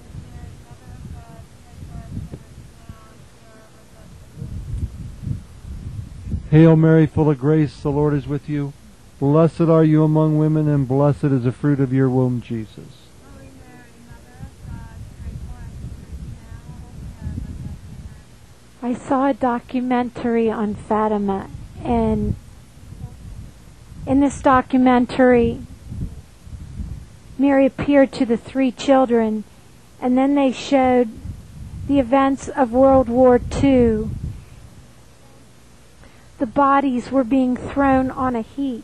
Hail Mary, full of grace, the Lord is with you. Blessed are you among women, and blessed is the fruit of your womb, Jesus.
I saw a documentary on Fatima, and in this documentary, Mary appeared to the 3 children, and then they showed the events of World War II. The bodies were being thrown on a heap.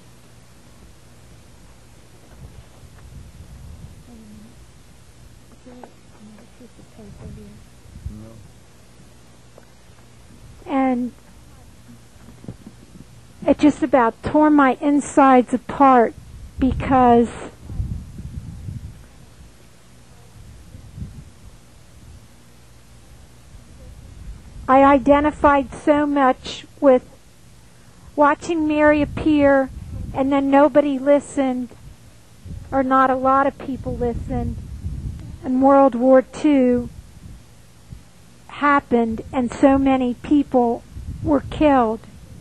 And it just about tore my insides apart, because I identified so much with watching Mary appear and then nobody listened, or not a lot of people listened, and World War II happened and so many people were killed.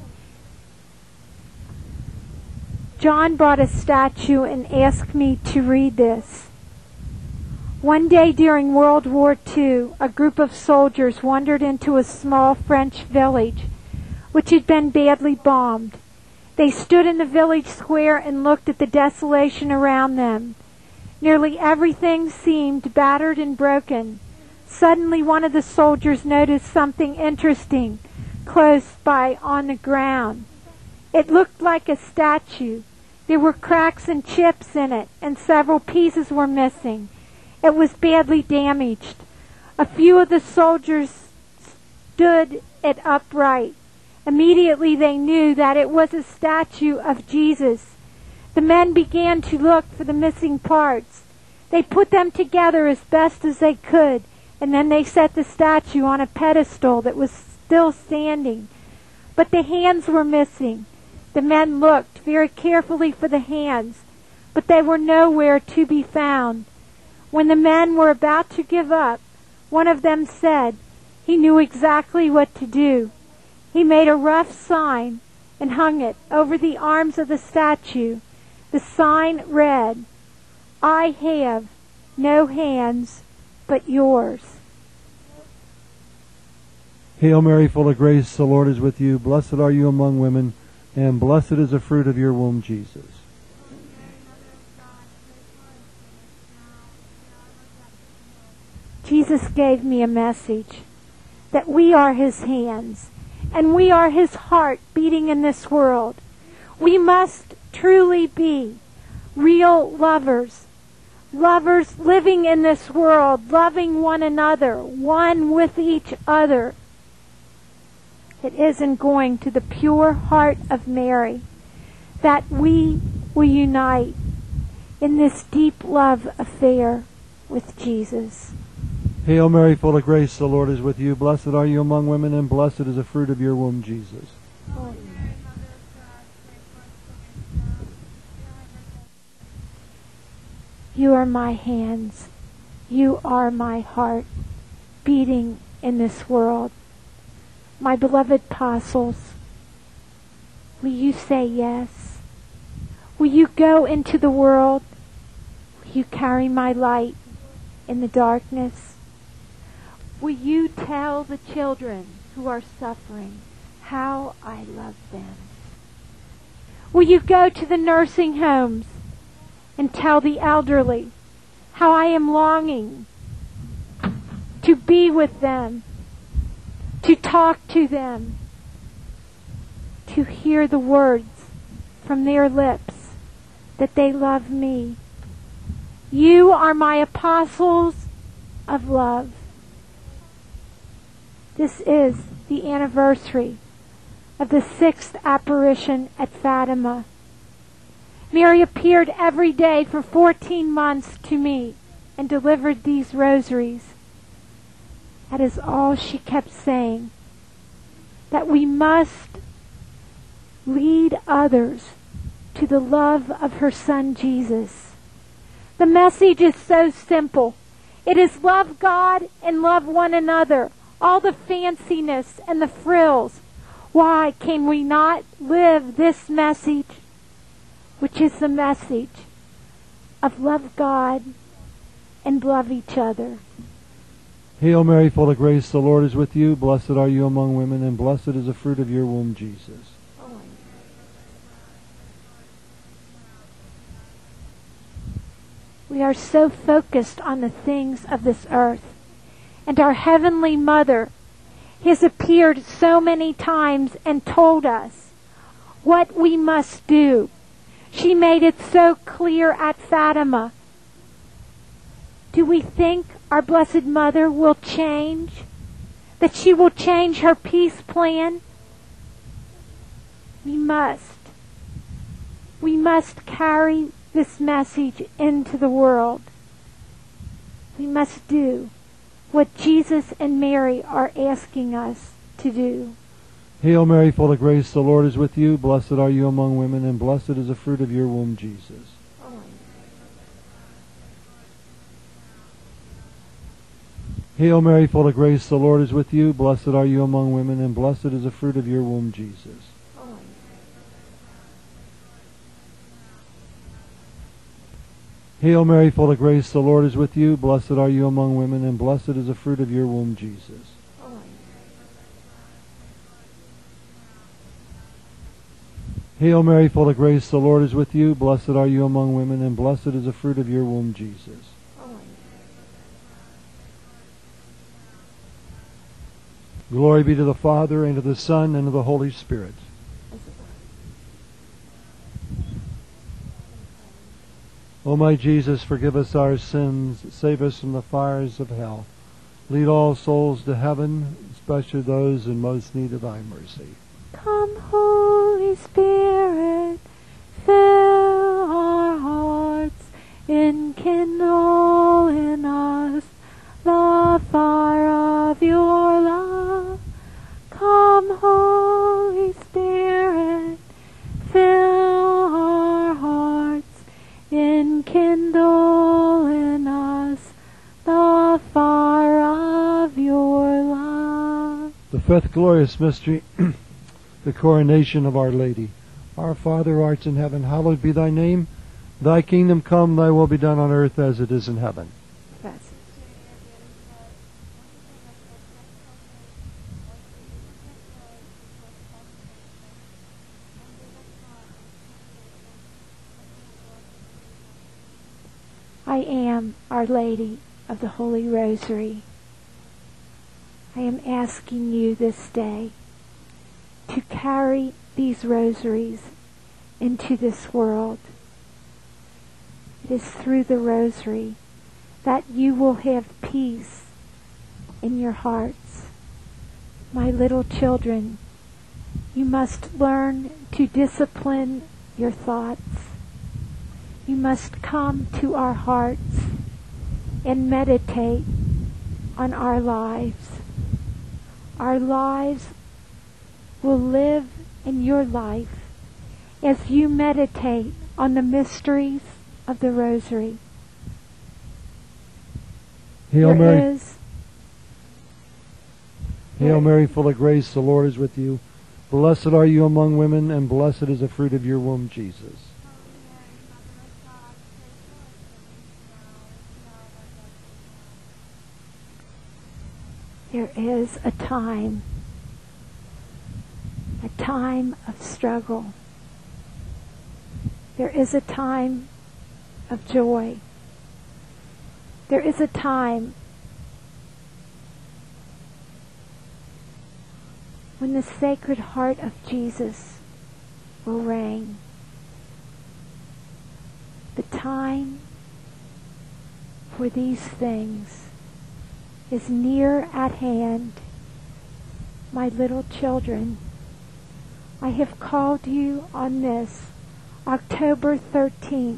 John brought a statue and asked me to read this. One day during World War II, a group of soldiers wandered into a small French village which had been badly bombed. They stood in the village square and looked at the desolation around them. Nearly everything seemed battered and broken. Suddenly one of the soldiers noticed something interesting close by on the ground. It looked like a statue. There were cracks and chips in it, and several pieces were missing. It was badly damaged. A few of the soldiers stood it upright. Immediately they knew that it was a statue of Jesus. The men began to look for the missing parts. They put them together as best as they could, and then they set the statue on a pedestal that was still standing. But the hands were missing. The men looked very carefully for the hands, but they were nowhere to be found. When the men were about to give up, one of them said he knew exactly what to do. He made a rough sign and hung it over the arms of the statue. The sign read, "I have no hands but yours."
Hail Mary, full of grace, the Lord is with you. Blessed are you among women, and blessed is the fruit of your womb, Jesus.
Jesus gave me a message that we are His hands and we are His heart beating in this world. We must truly be real lovers, lovers living in this world, loving one another, one with each other. It is in going to the pure heart of Mary that we will unite in this deep love affair with Jesus.
Hail Mary, full of grace, the Lord is with you. Blessed are you among women, and blessed is the fruit of your womb, Jesus.
You are my hands. You are my heart beating in this world. My beloved apostles, will you say yes? Will you go into the world? Will you carry my light in the darkness? Will you tell the children who are suffering how I love them? Will you go to the nursing homes and tell the elderly how I am longing to be with them, to talk to them, to hear the words from their lips that they love me? You are my apostles of love. This is the anniversary of the 6th apparition at Fatima. Mary appeared every day for 14 months to me and delivered these rosaries. That is all she kept saying, that we must lead others to the love of her Son Jesus. The message is so simple. It is love God and love one another. All the fanciness and the frills. Why can we not live this message, which is the message of love God and love each other?
Hail Mary, full of grace, the Lord is with you. Blessed are you among women, and blessed is the fruit of your womb, Jesus.
We are so focused on the things of this earth. And our Heavenly Mother has appeared so many times and told us what we must do. She made it so clear at Fatima. Do we think our Blessed Mother will change? That she will change her peace plan? We must. We must carry this message into the world. We must do what Jesus and Mary are asking us to do.
Hail Mary, full of grace, the Lord is with you. Blessed are you among women, and blessed is the fruit of your womb, Jesus. Hail Mary, full of grace, the Lord is with you. Blessed are you among women, and blessed is the fruit of your womb, Jesus. Hail Mary, full of grace, the Lord is with you. Blessed are you among women, and blessed is the fruit of your womb, Jesus. Hail Mary, full of grace, the Lord is with you. Blessed are you among women, and blessed is the fruit of your womb, Jesus. Glory be to the Father, and to the Son, and to the Holy Spirit. O my Jesus, forgive us our sins, save us from the fires of hell. Lead all souls to heaven, especially those in most need of thy mercy.
Come, Holy Spirit, fill our hearts, enkindle in us the fire of your love. Come, Holy Spirit, fill our hearts, enkindle in us the fire of your love.
The fifth glorious mystery, the coronation of Our Lady. Our Father, who art in heaven, hallowed be thy name. Thy kingdom come, thy will be done on earth as it is in heaven.
Yes. I am Our Lady of the Holy Rosary. I am asking you this day to carry these rosaries into this world. It is through the rosary that you will have peace in your hearts. My little children, you must learn to discipline your thoughts. You must come to our hearts and meditate on our lives. Our lives will live in your life as you meditate on the mysteries of the Rosary.
Hail Mary, Hail Mary, full of grace, the Lord is with you. Blessed are you among women, and blessed is the fruit of your womb, Jesus.
There is a time of struggle. There is a time of joy. There is a time when the Sacred Heart of Jesus will reign. The time for these things is near at hand. My little children, I have called you on this October 13th,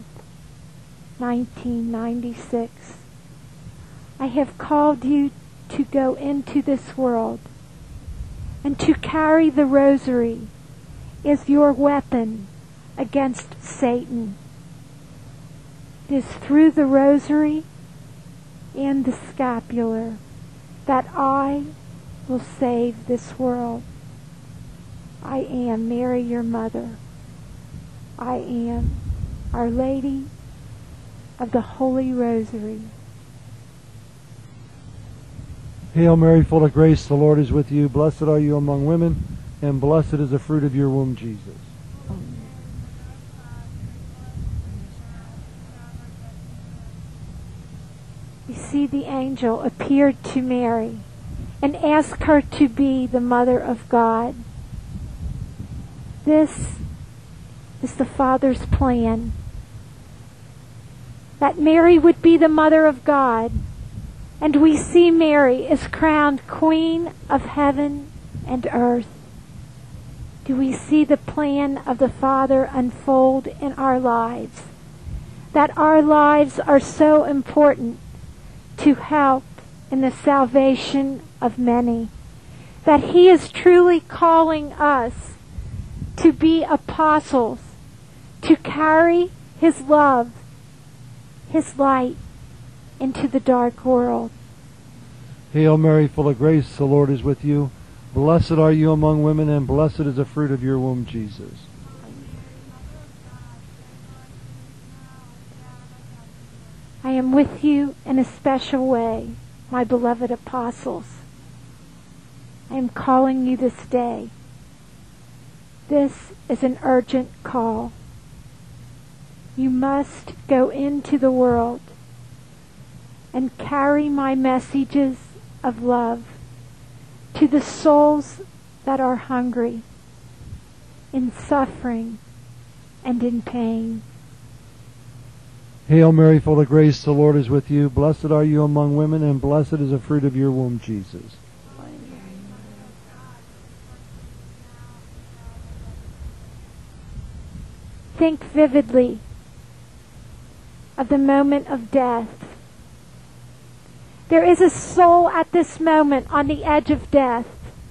1996. I have called you to go into this world and to carry the rosary as your weapon against Satan. It is through the rosary and the scapular that I will save this world. I am Mary, your mother. I am Our Lady of the Holy Rosary.
Hail Mary, full of grace, the Lord is with you. Blessed are you among women, and blessed is the fruit of your womb, Jesus.
We see the angel appeared to Mary and ask her to be the Mother of God. This is the Father's plan, that Mary would be the Mother of God. And we see Mary as crowned Queen of heaven and earth. Do we see the plan of the Father unfold in our lives? That our lives are so important to help in the salvation of many. that He is truly calling us to be apostles, to carry His love, His light into the dark world.
Hail Mary, full of grace, the Lord is with you. Blessed are you among women, and blessed is the fruit of your womb, Jesus.
I am with you in a special way, my beloved apostles. I am calling you this day. This is an urgent call. You must go into the world and carry my messages of love to the souls that are hungry, in suffering, and in pain.
Hail Mary, full of grace, the Lord is with you. Blessed are you among women, and blessed is the fruit of your womb, Jesus.
Think vividly of the moment of death. There is a soul at this moment on the edge of death.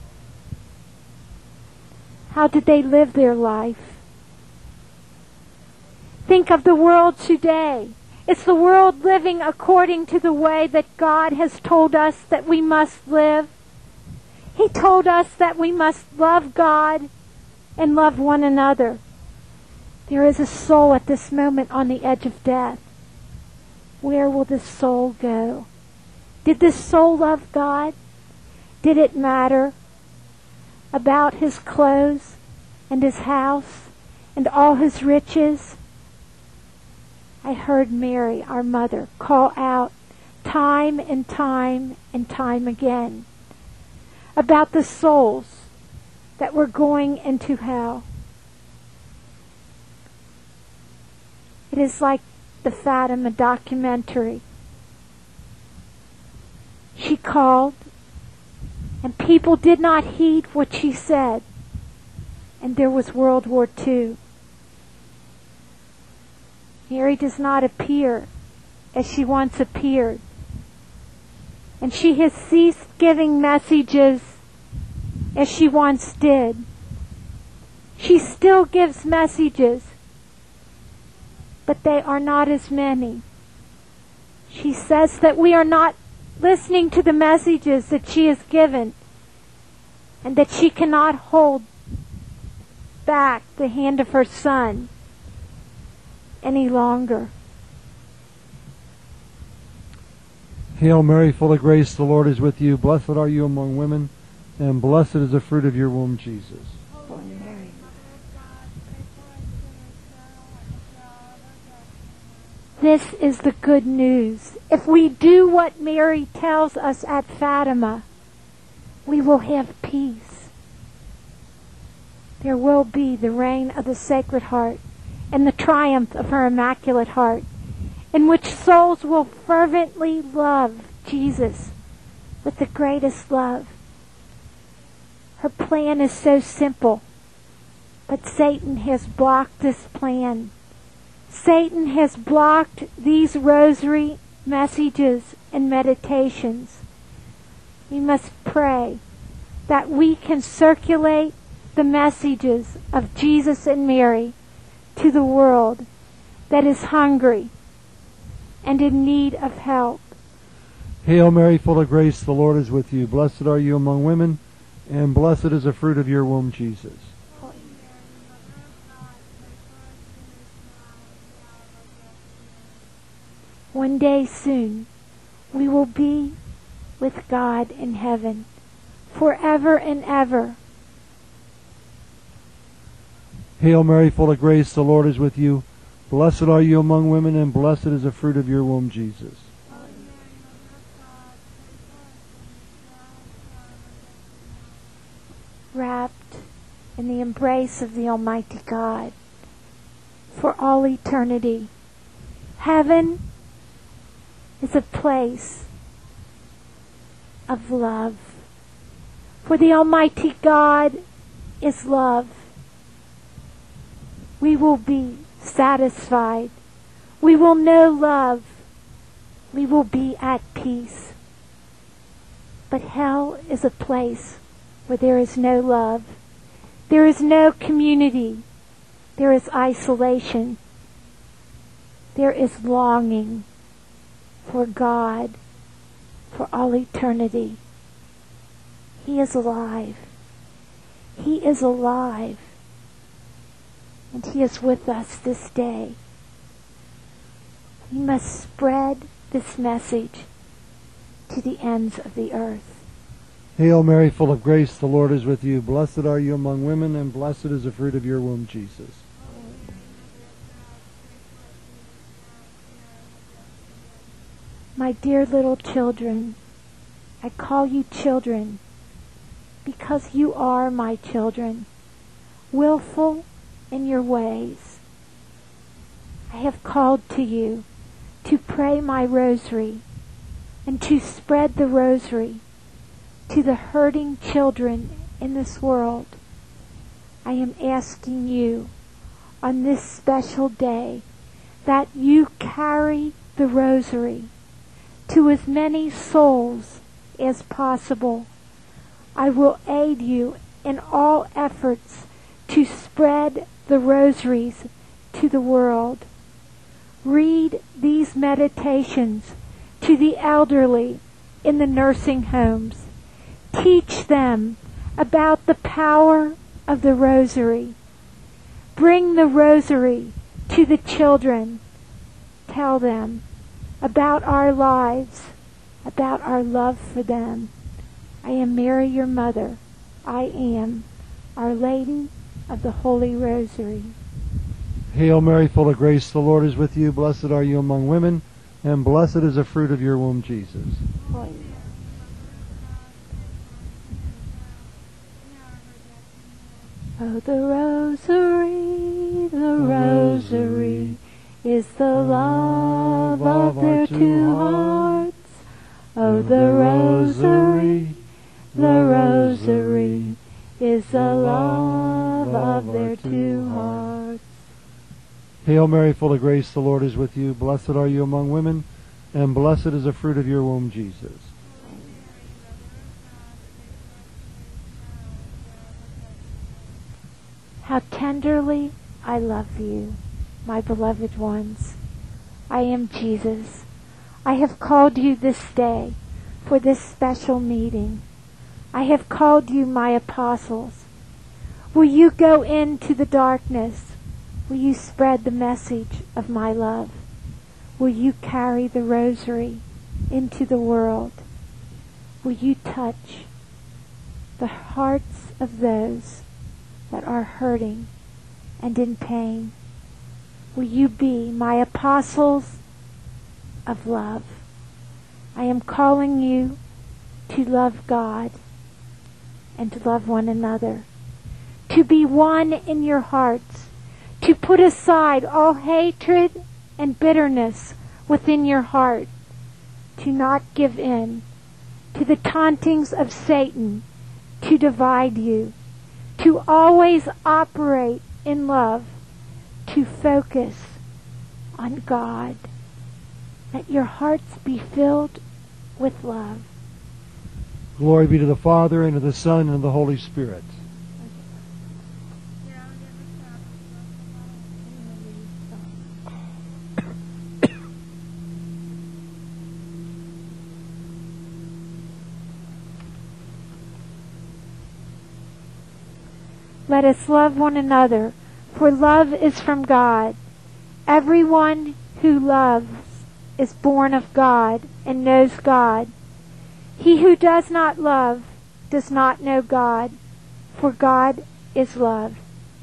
How did they live their life? Think of the world today. Is the world living according to the way that God has told us that we must live? He told us that we must love God and love one another. There is a soul at this moment on the edge of death. Where will this soul go? Did this soul love God? Did it matter about his clothes and his house and all his riches? I heard Mary, our mother, call out time and time and time again about the souls that were going into hell. It is like the Fatima documentary. She called, and people did not heed what she said, and there was World War II. Mary does not appear as she once appeared, and she has ceased giving messages as she once did. She still gives messages, but they are not as many. She says that we are not listening to the messages that she has given, and that she cannot hold back the hand of her Son any longer.
Hail Mary, full of grace, the Lord is with you. Blessed are you among women, and blessed is the fruit of your womb, Jesus.
This is the good news. If we do what Mary tells us at Fatima, we will have peace. There will be the reign of the Sacred Heart and the triumph of her Immaculate Heart, in which souls will fervently love Jesus with the greatest love. Her plan is so simple, but Satan has blocked this plan. Satan has blocked these rosary messages and meditations. We must pray that we can circulate the messages of Jesus and Mary to the world that is hungry and in need of help.
Hail Mary, full of grace, the Lord is with you. Blessed are you among women, and blessed is the fruit of your womb, Jesus.
One day soon, we will be with God in heaven, forever and ever.
Hail Mary, full of grace, the Lord is with you. Blessed are you among women, and blessed is the fruit of your womb, Jesus.
Wrapped in the embrace of the Almighty God for all eternity. Heaven is a place of love. For the Almighty God is love. We will be satisfied. We will know love. We will be at peace. But hell is a place where there is no love. There is no community. There is isolation. There is longing for God for all eternity. He is alive. He is alive. And He is with us this day. We must spread this message to the ends of the earth.
Hail Mary, full of grace, the Lord is with you. Blessed are you among women, and blessed is the fruit of your womb, Jesus.
My dear little children, I call you children because you are my children, willful in your ways. I have called to you to pray my rosary and to spread the rosary to the hurting children in this world. I am asking you on this special day that you carry the rosary to as many souls as possible. I will aid you in all efforts to spread the rosaries to the world. Read these meditations to the elderly in the nursing homes. Teach them about the power of the rosary. Bring the rosary to the children. Tell them about our lives, about our love for them. I am Mary, your mother. I am Our Lady of the Holy Rosary.
Hail Mary, full of grace, the Lord is with you. Blessed are you among women, and blessed is the fruit of your womb, Jesus.
Oh, the rosary is the love of their two hearts. Oh, the rosary is the love of their two hearts.
Hail Mary, full of grace, the Lord is with you. Blessed are you among women, and blessed is the fruit of your womb, Jesus.
How tenderly I love you, my beloved ones. I am Jesus. I have called you this day for this special meeting. I have called you my apostles. Will you go into the darkness? Will you spread the message of my love? Will you carry the rosary into the world? Will you touch the hearts of those that are hurting and in pain? Will you be my apostles of love? I am calling you to love God and to love one another, to be one in your hearts, to put aside all hatred and bitterness within your heart, to not give in to the tauntings of Satan to divide you, to always operate in love, to focus on God. Let your hearts be filled with love.
Glory be to the Father, and to the Son, and to the Holy Spirit.
Let us love one another, for love is from God. Everyone who loves is born of God and knows God. He who does not love does not know God, for God is love.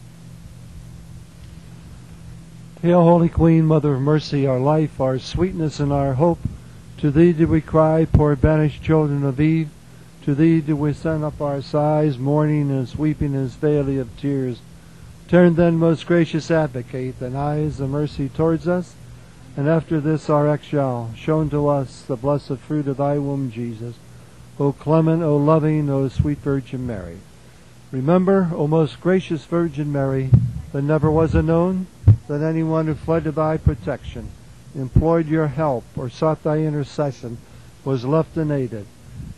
Hail, Holy Queen, Mother of Mercy, our life, our sweetness, and our hope. To thee do we cry, poor banished children of Eve. To thee do we send up our sighs, mourning and weeping in this valley of tears. Turn then, most gracious Advocate, thine eyes of mercy towards us, and after this our exile, shown to us the blessed fruit of thy womb, Jesus. O clement, O loving, O sweet Virgin Mary. Remember, O most gracious Virgin Mary, that never was it known that anyone who fled to thy protection, implored your help, or sought thy intercession, was left unaided.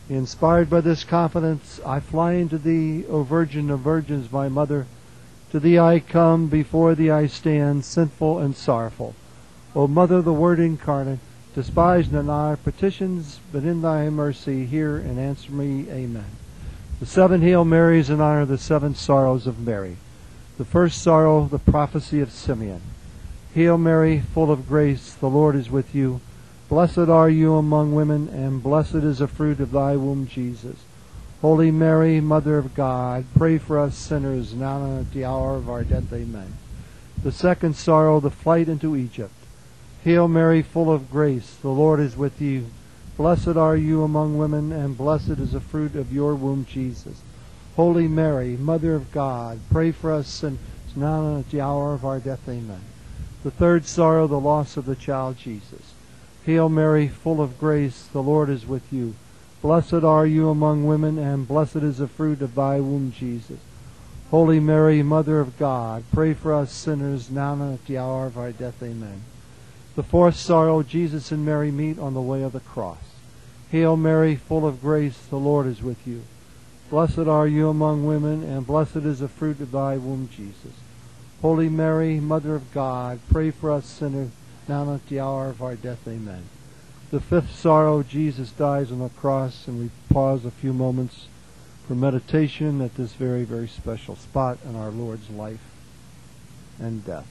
Inspired by this confidence, I fly into thee, O Virgin of Virgins, my mother. To thee I come, before thee I stand, sinful and sorrowful. O Mother, the Word incarnate, despise not our petitions, but in thy mercy hear and answer me. Amen. The 7 Hail Marys in honor of the 7 sorrows of Mary. The first sorrow, the prophecy of Simeon. Hail Mary, full of grace, the Lord is with you. Blessed are you among women, and blessed is the fruit of thy womb, Jesus. Holy Mary, Mother of God, pray for us sinners, now and at the hour of our death. Amen. The second sorrow, the flight into Egypt. Hail Mary, full of grace, the Lord is with you. Blessed are you among women, and blessed is the fruit of your womb, Jesus. Holy Mary, Mother of God, pray for us sinners, now and at the hour of our death. Amen. The third sorrow, the loss of the child Jesus. Hail Mary, full of grace, the Lord is with you. Blessed are you among women, and blessed is the fruit of thy womb, Jesus. Holy Mary, Mother of God, pray for us sinners, now and at the hour of our death. Amen. The fourth sorrow, Jesus and Mary meet on the way of the cross. Hail Mary, full of grace, the Lord is with you. Blessed are you among women, and blessed is the fruit of thy womb, Jesus. Holy Mary, Mother of God, pray for us sinners, now and at the hour of our death. Amen. The fifth sorrow, Jesus dies on the cross, and we pause a few moments for meditation at this very, very special spot in our Lord's life and death.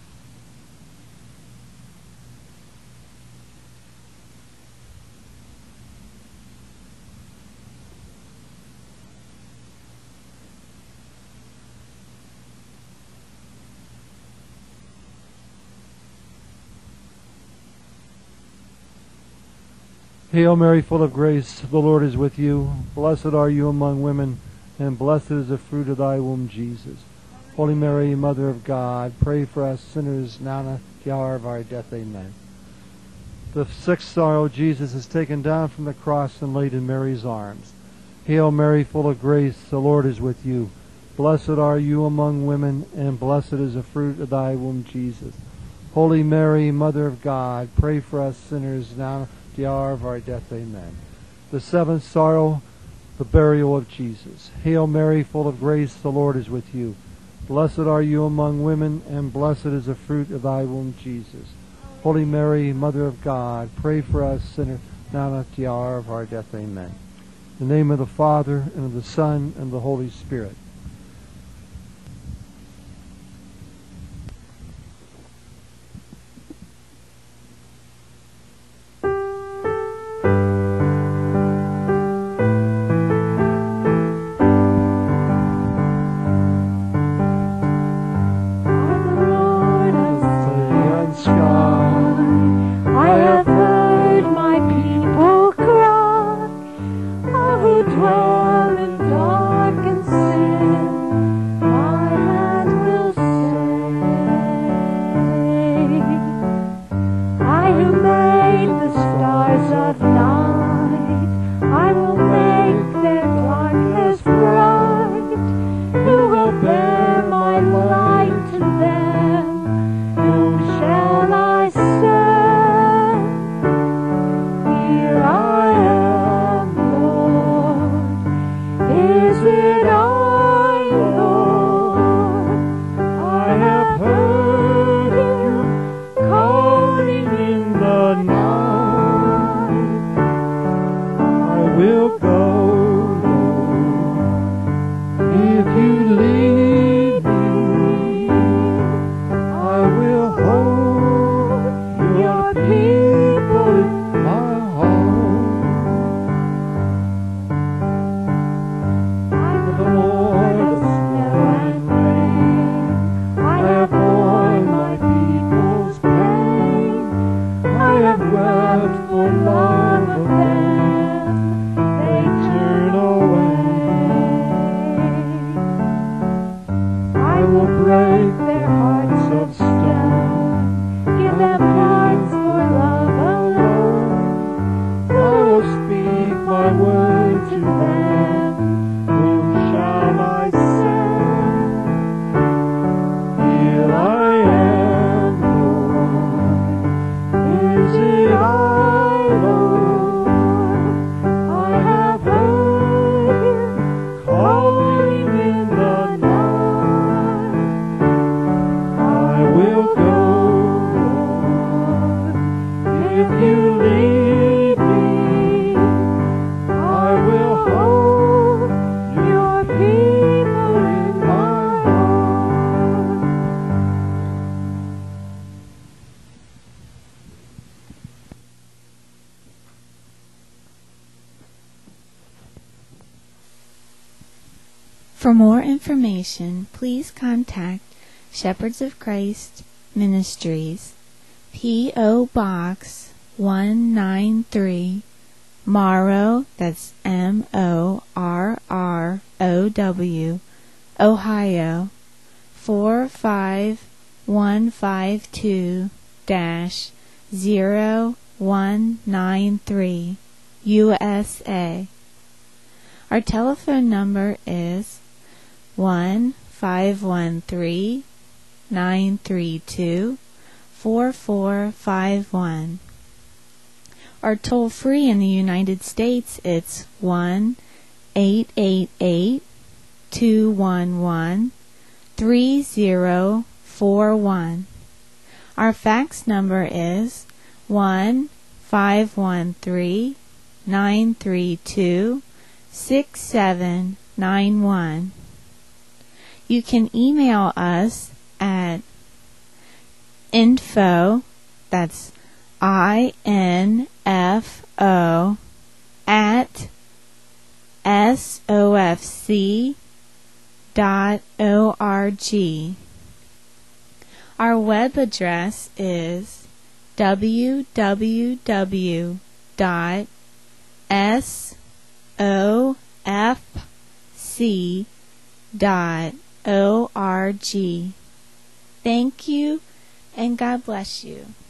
Hail Mary, full of grace, the Lord is with you. Blessed are you among women, and blessed is the fruit of thy womb, Jesus. Holy Mary, Mother of God, pray for us sinners, now and at the hour of our death. Amen. The sixth sorrow, Jesus is taken down from the cross and laid in Mary's arms. Hail Mary, full of grace, the Lord is with you. Blessed are you among women, and blessed is the fruit of thy womb, Jesus. Holy Mary, Mother of God, pray for us sinners, now the hour of our death. Amen. The seventh sorrow, the burial of Jesus. Hail Mary, full of grace, the Lord is with you. Blessed are you among women, and blessed is the fruit of thy womb, Jesus. Holy Mary, Mother of God, pray for us sinners, now and at the hour of our death. Amen. In the name of the Father, and of the Son, and of the Holy Spirit. If you lead me, I will hold your people in my heart.
For more information, please contact Shepherds of Christ Ministries, P.O. Box 193, Morrow, that's Morrow, Ohio 45152-0193, USA. Our telephone number is 1-513-932-4451. Or toll free in the United States, it's 1-888-211-3041. Our fax number is 1-513-932-6791. You can email us at info, that's INFO, at sofc.org. Our web address is www.sofc.org. Thank you, and God bless you.